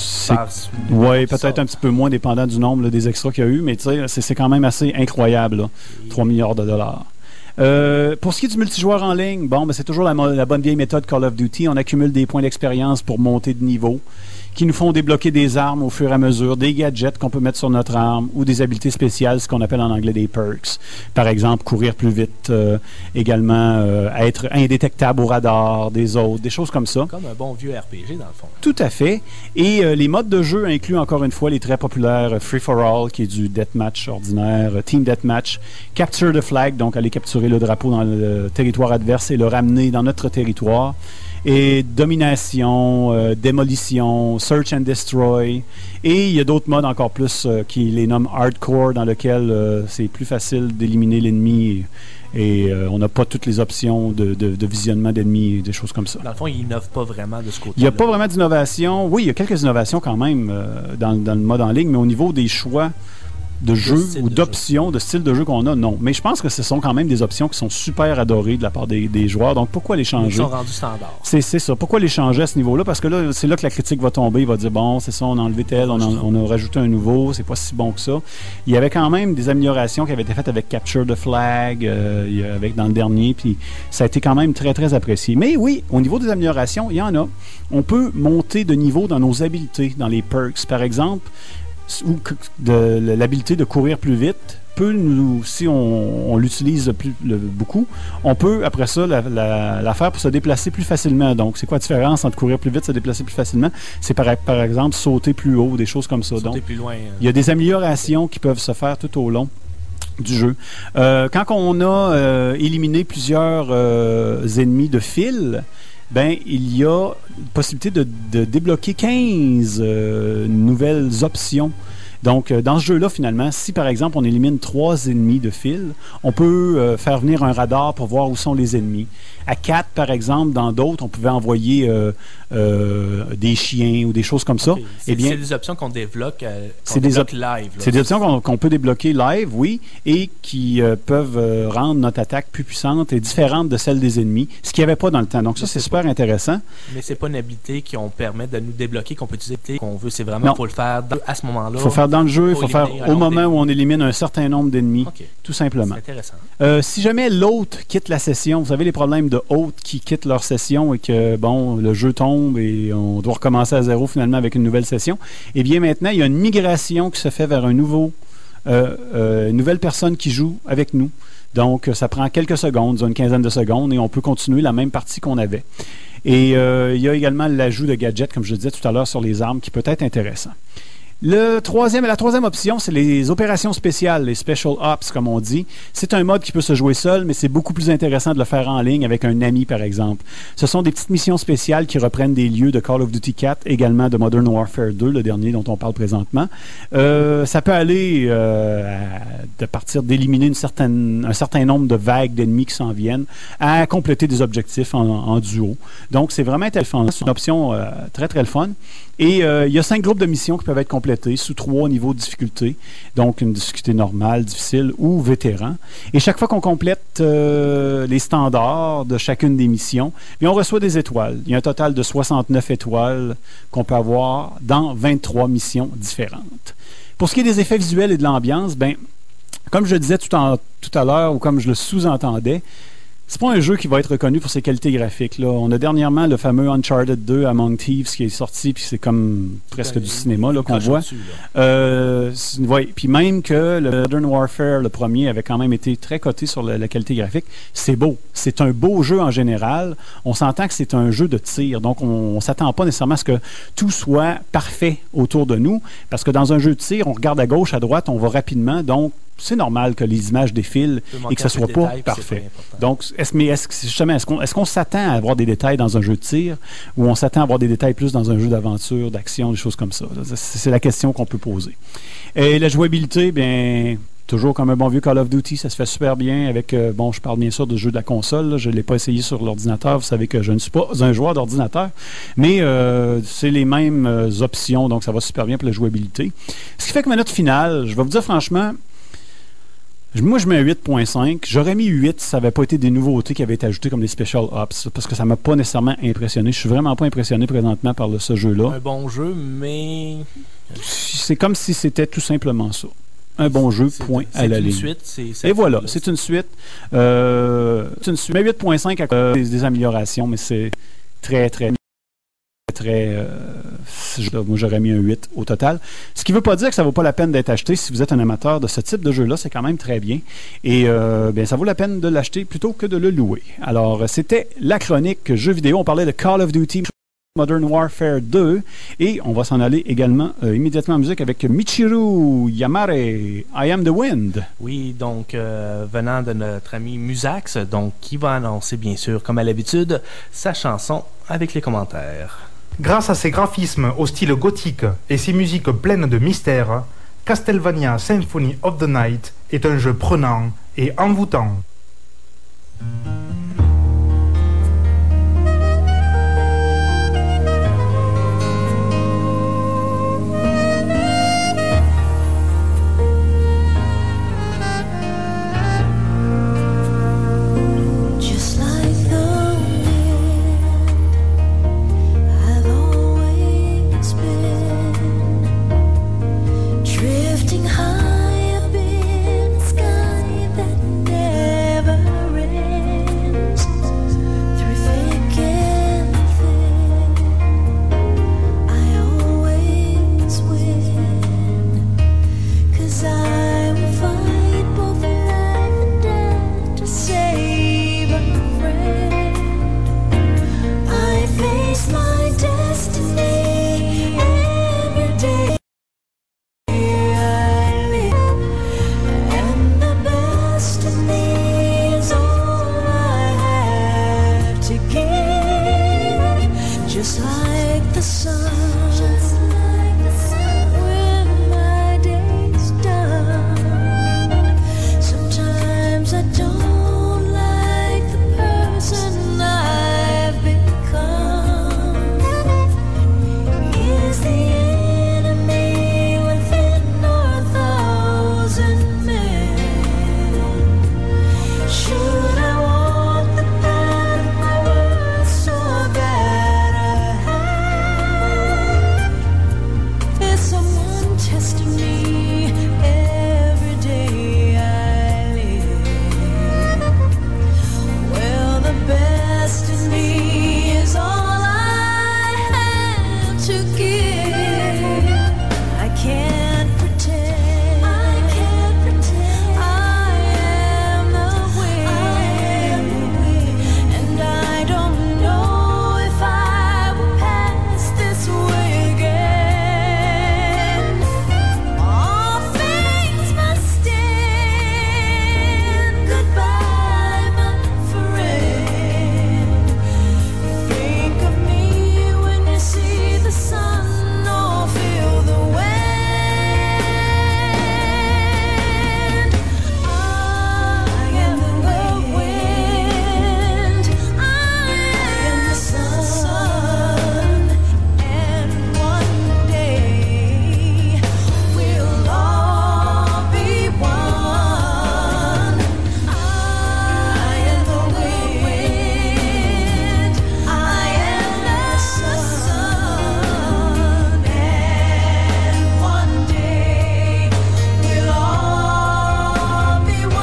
oui, peut-être un petit peu moins dépendant du nombre là, des extras qu'il y a eu, mais c'est quand même assez incroyable, là, 3 milliards de dollars. Pour ce qui est du multijoueur en ligne, bon, ben, c'est toujours la bonne vieille méthode Call of Duty. On accumule des points d'expérience pour monter de niveau, qui nous font débloquer des armes au fur et à mesure, des gadgets qu'on peut mettre sur notre arme ou des habiletés spéciales, ce qu'on appelle en anglais des perks. Par exemple, courir plus vite, également être indétectable au radar des autres, des choses comme ça. Comme un bon vieux RPG, dans le fond. Tout à fait. Et les modes de jeu incluent encore une fois les très populaires Free for All, qui est du deathmatch ordinaire, Team Deathmatch, Capture the Flag, donc aller capturer le drapeau dans le territoire adverse et le ramener dans notre territoire. Et domination, démolition, search and destroy. Et il y a d'autres modes encore plus qui les nomment hardcore, dans lequel c'est plus facile d'éliminer l'ennemi et on n'a pas toutes les options de visionnement d'ennemis, des choses comme ça. Dans le fond, ils n'innovent pas vraiment de ce côté-là. Il n'y a pas vraiment d'innovation. Oui, il y a quelques innovations quand même dans le mode en ligne, mais au niveau des choix, de jeu style ou de d'options, de style de jeu qu'on a, non. Mais je pense que ce sont quand même des options qui sont super adorées de la part des joueurs. Donc, pourquoi les Ils changer? sont rendus standards. C'est ça. Pourquoi les changer à ce niveau-là? Parce que là, c'est là que la critique va tomber. Il va dire, bon, c'est ça, on a enlevé tel, on a rajouté un nouveau, c'est pas si bon que ça. Il y avait quand même des améliorations qui avaient été faites avec Capture the Flag, dans le dernier, puis ça a été quand même très, très apprécié. Mais oui, au niveau des améliorations, il y en a. On peut monter de niveau dans nos habiletés, dans les perks. Par exemple, ou l'habilité de courir plus vite peut nous, si on l'utilise beaucoup, on peut après ça la faire pour se déplacer plus facilement. Donc, c'est quoi la différence entre courir plus vite et se déplacer plus facilement? C'est par exemple sauter plus haut, des choses comme ça. Sauter Donc, plus loin. il y a des améliorations qui peuvent se faire tout au long du jeu. Quand on a éliminé plusieurs ennemis de fil, ben, il y a possibilité de débloquer 15 nouvelles options. Donc, dans ce jeu-là, finalement, si par exemple on élimine 3 ennemis de fil, on peut faire venir un radar pour voir où sont les ennemis. À 4, par exemple, dans d'autres, on pouvait envoyer des chiens ou des choses comme ça. Okay. C'est des options qu'on débloque, live. Là. C'est des options qu'on peut débloquer live, oui, et qui peuvent rendre notre attaque plus puissante et différente de celle des ennemis, ce qu'il n'y avait pas dans le temps. Donc ça, c'est super intéressant. Mais c'est pas une habilité qu'on permet de nous débloquer, qu'on peut utiliser, qu'on veut. C'est vraiment pour le faire à ce moment-là. Il faut faire dans le jeu, il faut faire au moment où on élimine un certain nombre d'ennemis, tout simplement. C'est intéressant. Si jamais l'hôte quitte la session, vous savez les problèmes de hôtes qui quittent leur session et que, bon, le jeu tombe et on doit recommencer à zéro finalement avec une nouvelle session, eh bien maintenant, il y a une migration qui se fait vers une nouvelle personne qui joue avec nous. Donc, ça prend quelques secondes, une quinzaine de secondes, et on peut continuer la même partie qu'on avait. Et il y a également l'ajout de gadgets, comme je le disais tout à l'heure, sur les armes, qui peut être intéressant. La troisième option, c'est les opérations spéciales, les Special Ops, comme on dit. C'est un mode qui peut se jouer seul, mais c'est beaucoup plus intéressant de le faire en ligne avec un ami, par exemple. Ce sont des petites missions spéciales qui reprennent des lieux de Call of Duty 4, également de Modern Warfare 2, le dernier dont on parle présentement. Ça peut aller de partir d'éliminer un certain nombre de vagues d'ennemis qui s'en viennent à compléter des objectifs en duo. Donc, c'est vraiment intéressant. C'est une option très, très le fun. Et il y a 5 groupes de missions qui peuvent être complétés sous 3 niveaux de difficulté. Donc, une difficulté normale, difficile ou vétéran. Et chaque fois qu'on complète les standards de chacune des missions, bien, on reçoit des étoiles. Il y a un total de 69 étoiles qu'on peut avoir dans 23 missions différentes. Pour ce qui est des effets visuels et de l'ambiance, ben, comme je le disais tout à l'heure ou comme je le sous-entendais, c'est pas un jeu qui va être reconnu pour ses qualités graphiques. Là. On a dernièrement le fameux Uncharted 2 Among Thieves qui est sorti, puis c'est comme presque du cinéma là, qu'on voit. Ouais. Puis même que le Modern Warfare, le premier, avait quand même été très coté sur la qualité graphique. C'est beau. C'est un beau jeu en général. On s'entend que c'est un jeu de tir, donc on s'attend pas nécessairement à ce que tout soit parfait autour de nous, parce que dans un jeu de tir, on regarde à gauche, à droite, on va rapidement, donc c'est normal que les images défilent et que ce soit pas parfait. Donc, est-ce qu'on s'attend à avoir des détails dans un jeu de tir ou on s'attend à avoir des détails plus dans un jeu d'aventure, d'action, des choses comme ça? C'est la question qu'on peut poser. Et la jouabilité, bien, toujours comme un bon vieux Call of Duty, ça se fait super bien avec, je parle bien sûr de jeu de la console, là, je ne l'ai pas essayé sur l'ordinateur, vous savez que je ne suis pas un joueur d'ordinateur, mais c'est les mêmes options, donc ça va super bien pour la jouabilité. Ce qui fait que ma note finale, je vais vous dire franchement, moi, je mets 8.5. J'aurais mis 8 si ça n'avait pas été des nouveautés qui avaient été ajoutées comme des Special Ops, parce que ça ne m'a pas nécessairement impressionné. Je suis vraiment pas impressionné présentement par ce jeu-là. Un bon jeu, mais... C'est comme si c'était tout simplement ça. Un bon jeu, point à la ligne. C'est une suite. Et voilà, c'est une suite. Mais 8.5 à des améliorations, mais c'est très, très... moi j'aurais mis un 8 au total. Ce qui ne veut pas dire que ça ne vaut pas la peine d'être acheté si vous êtes un amateur de ce type de jeu-là, c'est quand même très bien. Et ça vaut la peine de l'acheter plutôt que de le louer. Alors, c'était la chronique jeux vidéo. On parlait de Call of Duty Modern Warfare 2 et on va s'en aller également immédiatement en musique avec Michiru Yamare, I Am the Wind. Oui, donc venant de notre ami Musax, donc qui va annoncer bien sûr, comme à l'habitude, sa chanson avec les commentaires. Grâce à ses graphismes au style gothique et ses musiques pleines de mystère, Castlevania Symphony of the Night est un jeu prenant et envoûtant. Just like the sun, when my day's done. Sometimes I don't like the person I've become. Is the enemy within our thousand men? Should I walk the path my words so bad I had? Is someone testing me every day I live? Well, the best in me is all I have to give. I can't pretend. I am the wind, and I don't know if I will pass this way again. All things must end. Goodbye, my friend. Think of me when you see the sun or feel the wind. I am the wind. I am the sun. And one day we'll all be one. I am the wind. I am the sun. And one day we'll all be one.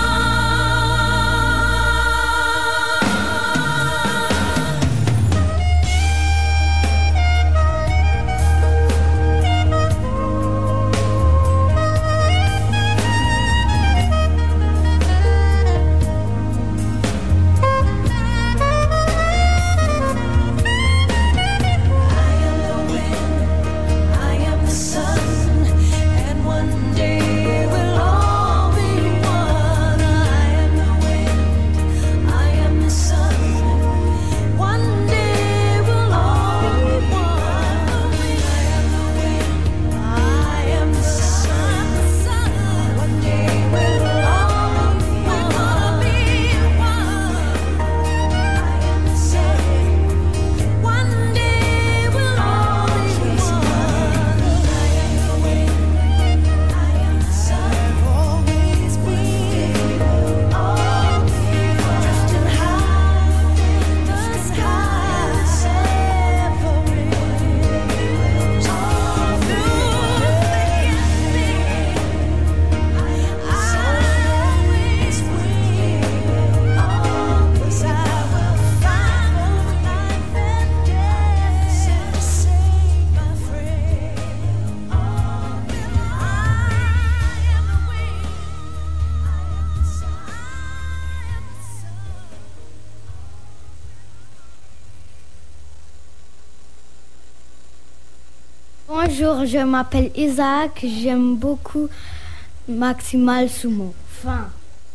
I am the wind, I am the sun, and one day we'll all be one. I am the wind, I am the sun, one day we'll all be one. I am the wind, I am the sun, one day we'll all be one. I am the sun. One day we'll all be one. I am the wind, I am the sun, always be, all be drifting high in the sky, separate, all through thick and thin. I always will, always I will find life and death to save my friend. I am the wind, I am the sun, I am the sun. Bonjour, je m'appelle Isaac, j'aime beaucoup Maximal Sumo. Fin.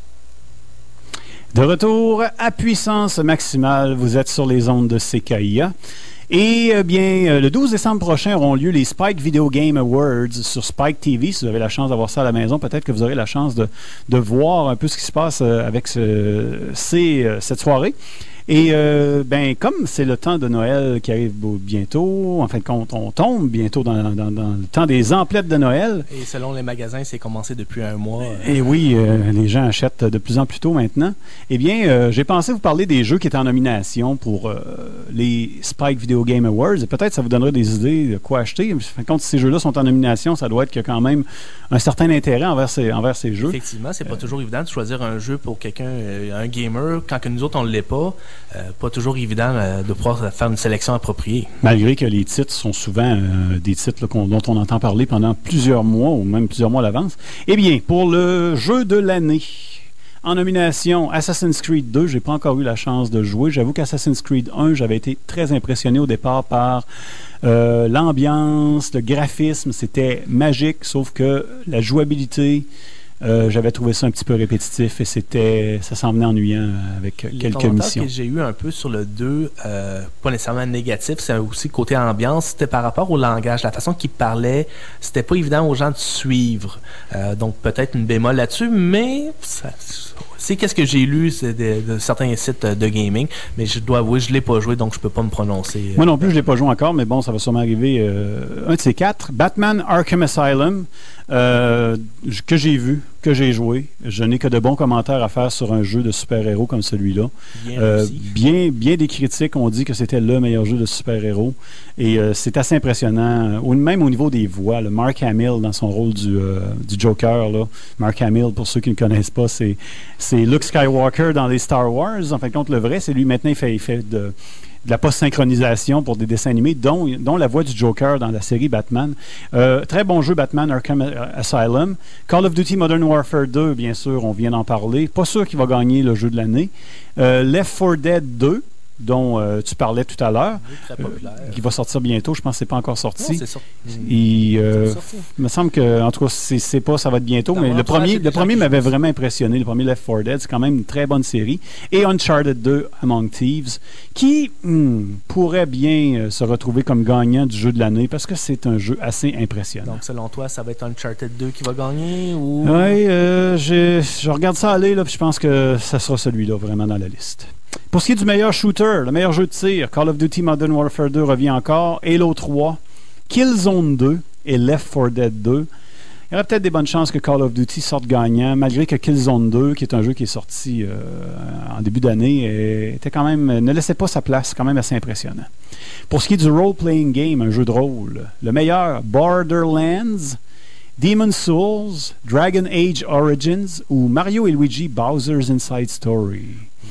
De retour à Puissance Maximale, vous êtes sur les ondes de CKIA. Et le 12 décembre prochain auront lieu les Spike Video Game Awards sur Spike TV. Si vous avez la chance d'avoir ça à la maison, peut-être que vous aurez la chance de voir un peu ce qui se passe avec cette soirée. Et comme c'est le temps de Noël qui arrive bientôt, en fin de compte, on tombe bientôt dans le temps des emplettes de Noël. Et selon les magasins, c'est commencé depuis un mois. Et oui, les gens achètent de plus en plus tôt maintenant. Eh bien, j'ai pensé vous parler des jeux qui étaient en nomination pour les Spike Video Game Awards. Et peut-être ça vous donnerait des idées de quoi acheter. En fin de compte, si ces jeux-là sont en nomination, ça doit être qu'il y a quand même un certain intérêt envers ces jeux. Effectivement, c'est pas toujours évident de choisir un jeu pour quelqu'un, un gamer, quand que nous autres, on ne l'est pas. Pas toujours évident de pouvoir faire une sélection appropriée. Malgré que les titres sont souvent des titres dont on entend parler pendant plusieurs mois ou même plusieurs mois à l'avance. Eh bien, pour le jeu de l'année, en nomination, Assassin's Creed 2, j'ai pas encore eu la chance de jouer. J'avoue qu'Assassin's Creed 1, j'avais été très impressionné au départ par l'ambiance, le graphisme, c'était magique, sauf que la jouabilité J'avais trouvé ça un petit peu répétitif et ça s'en venait ennuyant avec Les quelques commentaires missions. que j'ai eu un peu sur le 2, pas nécessairement négatif, c'est aussi côté ambiance, c'était par rapport au langage, la façon qu'il parlait, c'était pas évident aux gens de suivre. Donc peut-être une bémol là-dessus, mais c'est qu'est-ce que j'ai lu c'est de certains sites de gaming, mais je dois avouer, je l'ai pas joué, donc je peux pas me prononcer. Moi non plus, je l'ai pas joué encore, mais bon, ça va sûrement arriver. Un de ces 4, Batman Arkham Asylum, que j'ai vu, que j'ai joué. Je n'ai que de bons commentaires à faire sur un jeu de super-héros comme celui-là. Bien des critiques ont dit que c'était le meilleur jeu de super-héros. Et c'est assez impressionnant, même au niveau des voix. Là, Mark Hamill, dans son rôle du Joker, là. Mark Hamill, pour ceux qui ne le connaissent pas, c'est Luke Skywalker dans les Star Wars. En fin de compte, le vrai, c'est lui, maintenant, il fait de la post-synchronisation pour des dessins animés, dont la voix du Joker dans la série Batman. Très bon jeu, Batman Arkham Asylum. Call of Duty Modern Warfare 2, bien sûr, on vient d'en parler. Pas sûr qu'il va gagner le jeu de l'année. Left 4 Dead 2, dont tu parlais tout à l'heure, qui va sortir bientôt. Je pense que c'est pas encore sorti. Non, c'est sorti. Il me semble que, en tout cas, c'est pas, ça va être bientôt, mais le premier m'avait vraiment impressionné. Le premier Left 4 Dead, c'est quand même une très bonne série. Et Uncharted 2 Among Thieves, qui pourrait bien se retrouver comme gagnant du jeu de l'année, parce que c'est un jeu assez impressionnant. Donc, selon toi, ça va être Uncharted 2 qui va gagner ou... Oui, je regarde ça aller, là, puis je pense que ça sera celui-là, vraiment, dans la liste. Pour ce qui est du meilleur shooter, le meilleur jeu de tir, Call of Duty Modern Warfare 2 revient encore, Halo 3, Killzone 2 et Left 4 Dead 2. Il y aurait peut-être des bonnes chances que Call of Duty sorte gagnant, malgré que Killzone 2, qui est un jeu qui est sorti en début d'année, était quand même, ne laissait pas sa place, quand même assez impressionnant. Pour ce qui est du role-playing game, un jeu de rôle, le meilleur, Borderlands, Demon's Souls, Dragon Age Origins ou Mario et Luigi Bowser's Inside Story.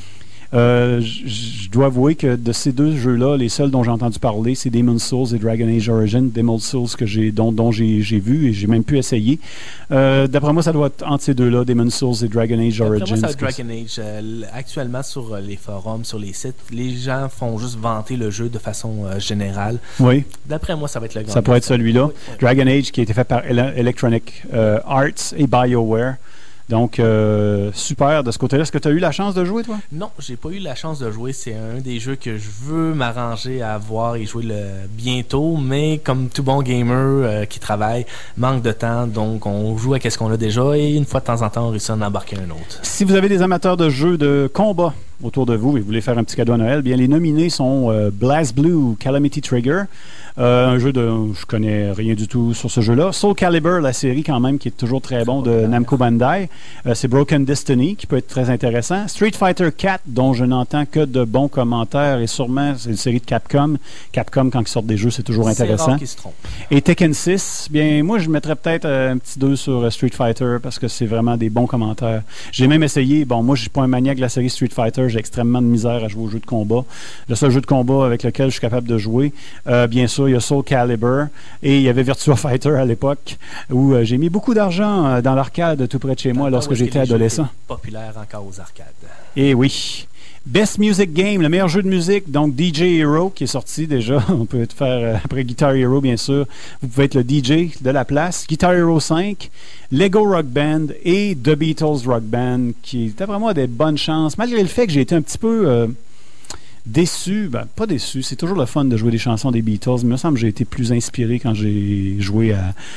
Je dois avouer que de ces deux jeux-là, les seuls dont j'ai entendu parler, c'est Demon's Souls et Dragon Age Origins. Demon's Souls dont j'ai vu et j'ai même pu essayer. D'après moi, ça doit être entre ces deux-là, Demon's Souls et Dragon Age Origins. D'après moi, ça va être Dragon Age. Actuellement, sur les forums, sur les sites, les gens font juste vanter le jeu de façon générale. Oui. D'après moi, ça va être le gagnant. Ça pourrait être celui-là. Oui, oui. Dragon Age, qui a été fait par Electronic Arts et BioWare. Donc, super de ce côté-là. Est-ce que tu as eu la chance de jouer, toi? Non, j'ai pas eu la chance de jouer. C'est un des jeux que je veux m'arranger à voir et jouer bientôt, mais comme tout bon gamer qui travaille, manque de temps, donc on joue à ce qu'on a déjà et une fois de temps en temps, on réussit à en embarquer un autre. Si vous avez des amateurs de jeux de combat autour de vous et vous voulez faire un petit cadeau à Noël, bien les nominés sont BlazBlue ou Calamity Trigger, un jeu je connais rien du tout sur ce jeu-là. Soul Calibur, la série quand même qui est toujours très bon de Namco Bandai. C'est Broken Destiny qui peut être très intéressant. Street Fighter 4 dont je n'entends que de bons commentaires et sûrement c'est une série de Capcom. Capcom quand ils sortent des jeux c'est toujours intéressant. C'est rare qu'ils se trompent. Et Tekken 6, bien moi je mettrais peut-être un petit 2 sur Street Fighter parce que c'est vraiment des bons commentaires. J'ai même essayé, bon moi je suis pas un maniaque de la série Street Fighter, j'ai extrêmement de misère à jouer aux jeux de combat. Le seul jeu de combat avec lequel je suis capable de jouer, bien sûr il y a Soul Calibur et il y avait Virtua Fighter à l'époque où j'ai mis beaucoup d'argent dans l'arcade tout près de chez moi lorsque j'étais adolescent. Populaire encore aux arcades. Et oui. Best Music Game, le meilleur jeu de musique, donc DJ Hero qui est sorti déjà. On peut faire après Guitar Hero bien sûr. Vous pouvez être le DJ de la place. Guitar Hero 5, Lego Rock Band et The Beatles Rock Band qui était vraiment des bonnes chances malgré le fait que j'ai été un petit peu déçu, pas déçu, c'est toujours le fun de jouer des chansons des Beatles. Il me semble que j'ai été plus inspiré quand j'ai joué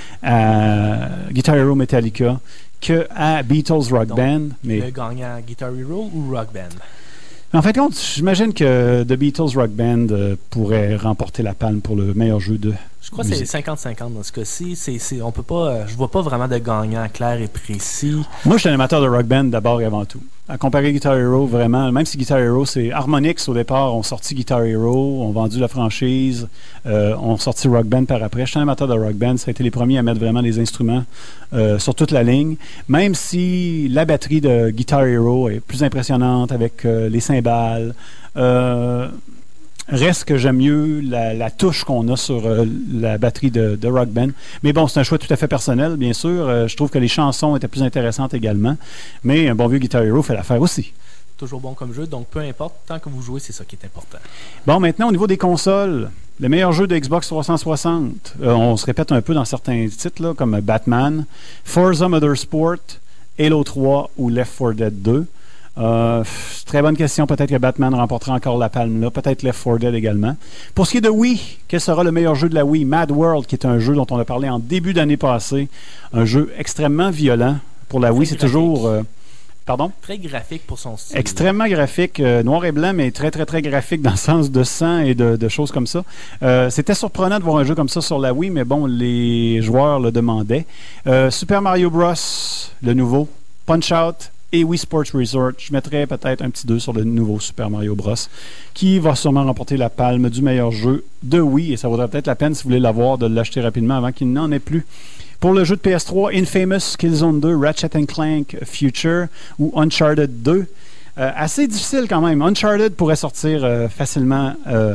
à Guitar Hero Metallica que à Beatles Rock Band. Mais le gagnant Guitar Hero ou Rock Band? En fait, j'imagine que The Beatles Rock Band pourrait remporter la palme pour le meilleur jeu de Je crois que c'est 50-50 dans ce cas-ci. On peut pas, je vois pas vraiment de gagnant clair et précis. Moi, je suis un amateur de Rock Band d'abord et avant tout. À comparer Guitar Hero, vraiment, même si Guitar Hero, c'est Harmonix au départ, ont sorti Guitar Hero, ont vendu la franchise, ont sorti Rock Band par après. Je suis un amateur de Rock Band, ça a été les premiers à mettre vraiment des instruments sur toute la ligne. Même si la batterie de Guitar Hero est plus impressionnante avec les cymbales, reste que j'aime mieux la touche qu'on a sur la batterie de Rock Band. Mais bon, c'est un choix tout à fait personnel, bien sûr. Je trouve que les chansons étaient plus intéressantes également. Mais un bon vieux Guitar Hero fait l'affaire aussi. Toujours bon comme jeu, donc peu importe, tant que vous jouez, c'est ça qui est important. Bon, maintenant, au niveau des consoles, le meilleur jeu de Xbox 360, on se répète un peu dans certains titres, là, comme Batman, Forza Motorsport, Halo 3 ou Left 4 Dead 2? Très bonne question. Peut-être que Batman remportera encore la palme là. Peut-être Left 4 Dead également. Pour ce qui est de Wii, quel sera le meilleur jeu de la Wii? Mad World, qui est un jeu dont on a parlé en début d'année passée. Un jeu extrêmement violent. Pour la Wii, c'est toujours... Pardon? Très graphique pour son style. Extrêmement graphique, noir et blanc, mais très, très, très graphique dans le sens de sang et de choses comme ça. C'était surprenant de voir un jeu comme ça sur la Wii, mais bon, les joueurs le demandaient. Super Mario Bros, le nouveau, Punch-Out et Wii Sports Resort. Je mettrais peut-être un petit 2 sur le nouveau Super Mario Bros, qui va sûrement remporter la palme du meilleur jeu de Wii, et ça vaudrait peut-être la peine, si vous voulez l'avoir, de l'acheter rapidement avant qu'il n'en ait plus. Pour le jeu de PS3, Infamous, Killzone 2, Ratchet & Clank Future ou Uncharted 2. Assez difficile quand même. Uncharted pourrait sortir facilement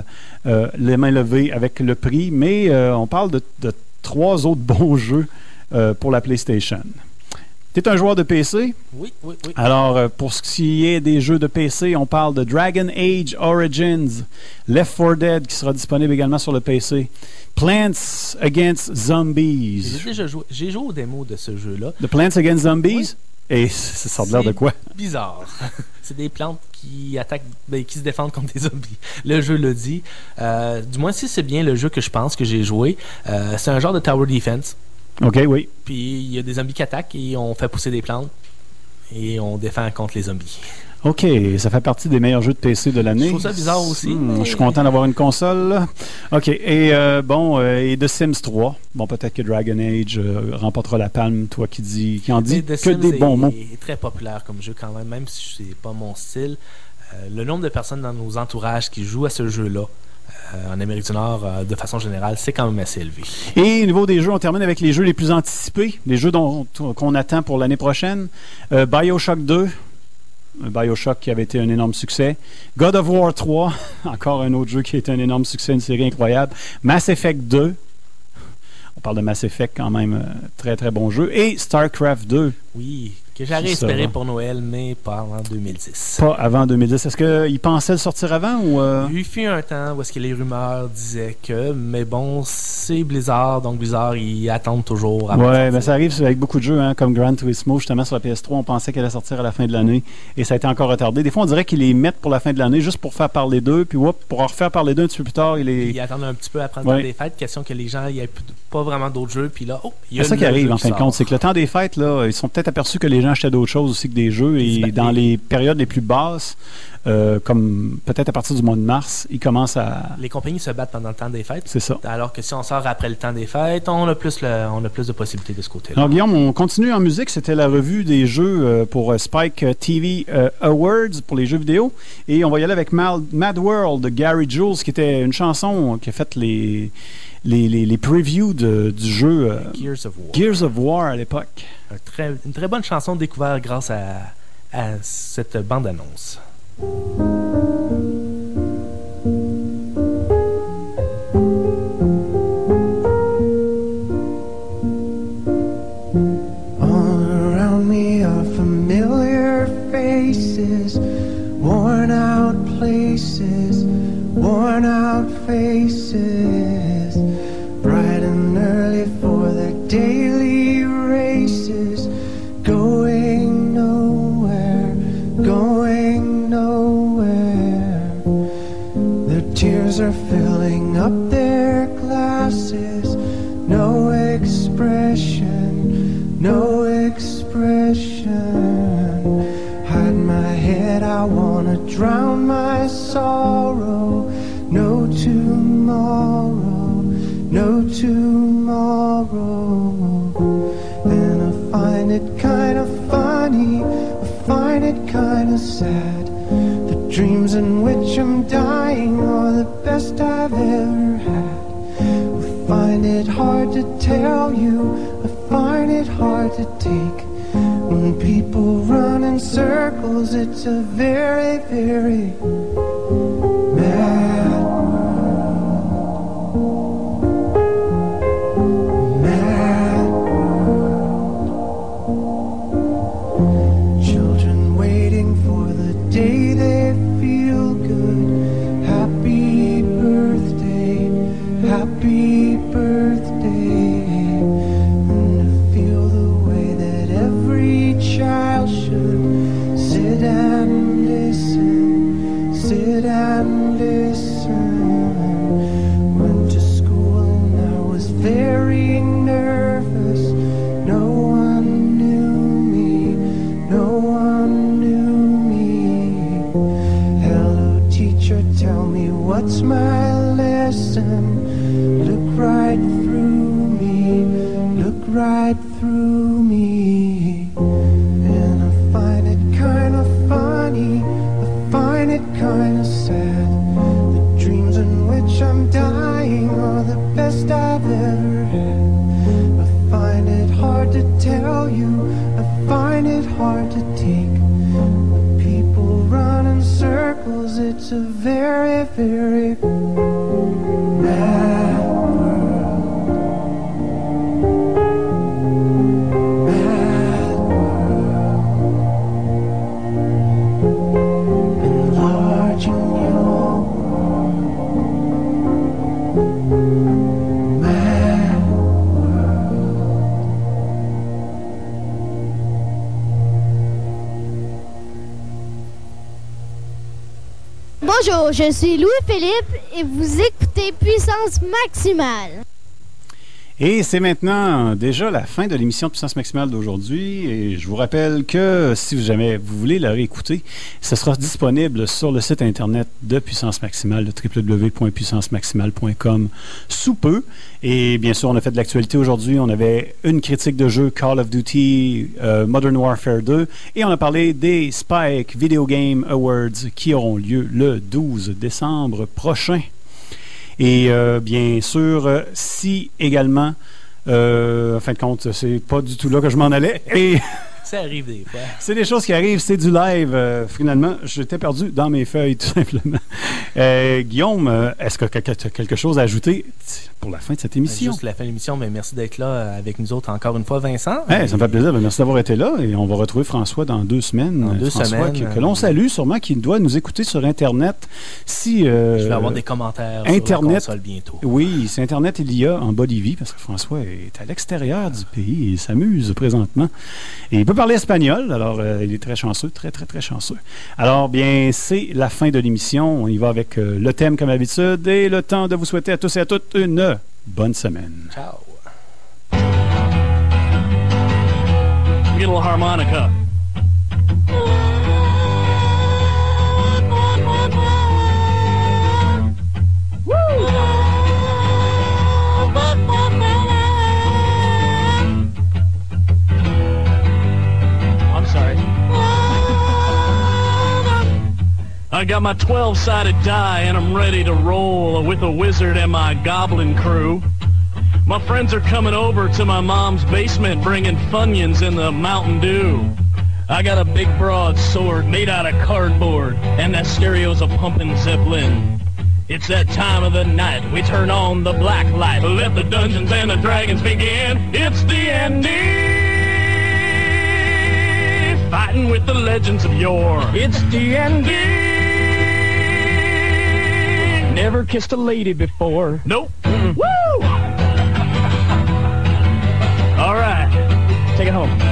les mains levées avec le prix, mais on parle de 3 autres bons jeux pour la PlayStation. Tu es un joueur de PC? Oui. Alors, pour ce qui est des jeux de PC, on parle de Dragon Age Origins, Left 4 Dead, qui sera disponible également sur le PC, Plants Against Zombies. J'ai joué aux démos de ce jeu-là. The Plants Against Zombies? Oui. Et ça sort de l'air de quoi? Bizarre. C'est des plantes qui attaquent, qui se défendent contre des zombies. Le jeu le dit. Du moins, si c'est bien le jeu que je pense que j'ai joué, c'est un genre de tower defense. OK, oui. Puis il y a des zombies qui attaquent et on fait pousser des plantes et on défend contre les zombies. OK, ça fait partie des meilleurs jeux de PC de l'année. Je trouve ça bizarre aussi. Je suis content d'avoir une console. Là. OK, et et The Sims 3. Bon, peut-être que Dragon Age remportera la palme, toi qui en dis que des bons mots. C'est très populaire comme jeu quand même si c'est pas mon style. Le nombre de personnes dans nos entourages qui jouent à ce jeu-là, en Amérique du Nord, de façon générale, c'est quand même assez élevé. Et au niveau des jeux, on termine avec les jeux les plus anticipés, les jeux qu'on attend pour l'année prochaine. BioShock 2, BioShock qui avait été un énorme succès. God of War 3, encore un autre jeu qui a été un énorme succès, une série incroyable. Mass Effect 2, on parle de Mass Effect quand même, très très bon jeu. Et StarCraft 2. Oui, que j'aurais espéré pour Noël, mais pas avant 2010. Pas avant 2010. Est-ce qu'ils pensaient le sortir avant ou Il fut un temps où est-ce que les rumeurs disaient que, mais bon, c'est Blizzard, donc Blizzard, ils attendent toujours. Ouais, ben ça arrive avec beaucoup de jeux, hein, comme Gran Turismo, justement sur la PS3, on pensait qu'elle allait sortir à la fin de l'année et ça a été encore retardé. Des fois, on dirait qu'ils les mettent pour la fin de l'année juste pour faire parler d'eux, puis pour en refaire parler d'eux un petit peu plus tard, ils attendent un petit peu après le temps des fêtes, question que les gens, il n'y ait pas vraiment d'autres jeux, puis là, il y a ça qui arrive en fin de compte, c'est que le temps des fêtes, là, ils sont peut-être aperçus que les gens achetaient d'autres choses aussi que des jeux, et dans les périodes les plus basses, comme peut-être à partir du mois de mars, ils commencent à... Les compagnies se battent pendant le temps des fêtes. C'est ça. Alors que si on sort après le temps des fêtes, on a plus de possibilités de ce côté-là. Alors Guillaume, on continue en musique. C'était la revue des jeux pour Spike TV Awards pour les jeux vidéo. Et on va y aller avec Mad World de Gary Jules, qui était une chanson qui a fait les previews du jeu Gears of War à l'époque. Une très bonne chanson découverte grâce à cette bande-annonce. All around me are familiar faces, worn out places, worn out faces, bright and early for their daily races, going nowhere, going nowhere. Their tears are filling up their glasses, no expression, no expression. Hide my head, I wanna drown my sorrow. No tomorrow, no tomorrow. And I find it kind of funny, I find it kind of sad. The dreams in which I'm dying are the best I've ever had. I find it hard to tell you, I find it hard to take. When people run in circles, it's a very, very mad world. Mad world. Children waiting for the day they feel good. Happy birthday, happy birthday. And to feel the way that every child one listened. Went to school and I was very nervous. No one knew me, no one knew me. Hello teacher, tell me what's my lesson. Look right through me, look right through me. And I find it kind of funny, I find it kind of sad. The dreams in which I'm dying are the best I've ever had. I find it hard to tell you, I find it hard to take. The people run in circles, it's a very, very mad world. Mad world. Enlarging your world. Mad Bonjour, je suis Louis-Philippe et vous écoutez Puissance Maximale. Et c'est maintenant déjà la fin de l'émission de Puissance Maximale d'aujourd'hui. Et je vous rappelle que si jamais vous voulez la réécouter, ce sera disponible sur le site internet de Puissance Maximale, www.puissancemaximale.com sous peu. Et bien sûr, on a fait de l'actualité aujourd'hui. On avait une critique de jeu Call of Duty Modern Warfare 2. Et on a parlé des Spike Video Game Awards qui auront lieu le 12 décembre prochain. Et bien sûr, si également, en fin de compte, c'est pas du tout là que je m'en allais. Et ça arrive des fois. C'est des choses qui arrivent, c'est du live. Finalement, j'étais perdu dans mes feuilles, tout simplement. Guillaume, est-ce que tu as quelque chose à ajouter pour la fin de cette émission? Juste la fin de l'émission, mais merci d'être là avec nous autres encore une fois, Vincent. Hey, ça me fait plaisir. Merci d'avoir été là. Et on va retrouver François dans 2 semaines. Dans 2 François, semaines. Que l'on salue sûrement, qui doit nous écouter sur Internet. Si, je vais avoir des commentaires Internet, sur la console bientôt. Oui, c'est Internet, il y a en Bolivie, parce que François est à l'extérieur du pays. Il s'amuse présentement. Et il peut parler espagnol, alors il est très chanceux, très, très, très chanceux. Alors, bien, c'est la fin de l'émission. On y va avec le thème comme d'habitude et le temps de vous souhaiter à tous et à toutes une bonne semaine. Ciao. Get a little harmonica. I'm sorry. I got my 12-sided die and I'm ready to roll with a wizard and my goblin crew. My friends are coming over to my mom's basement bringing Funyuns in the Mountain Dew. I got a big broad sword made out of cardboard and that stereo's a pumping Zeppelin. It's that time of the night, we turn on the black light. Let the Dungeons and the Dragons begin. It's D&D, fighting with the legends of yore. It's D&D. Never kissed a lady before. Nope. Woo! All right, take it home.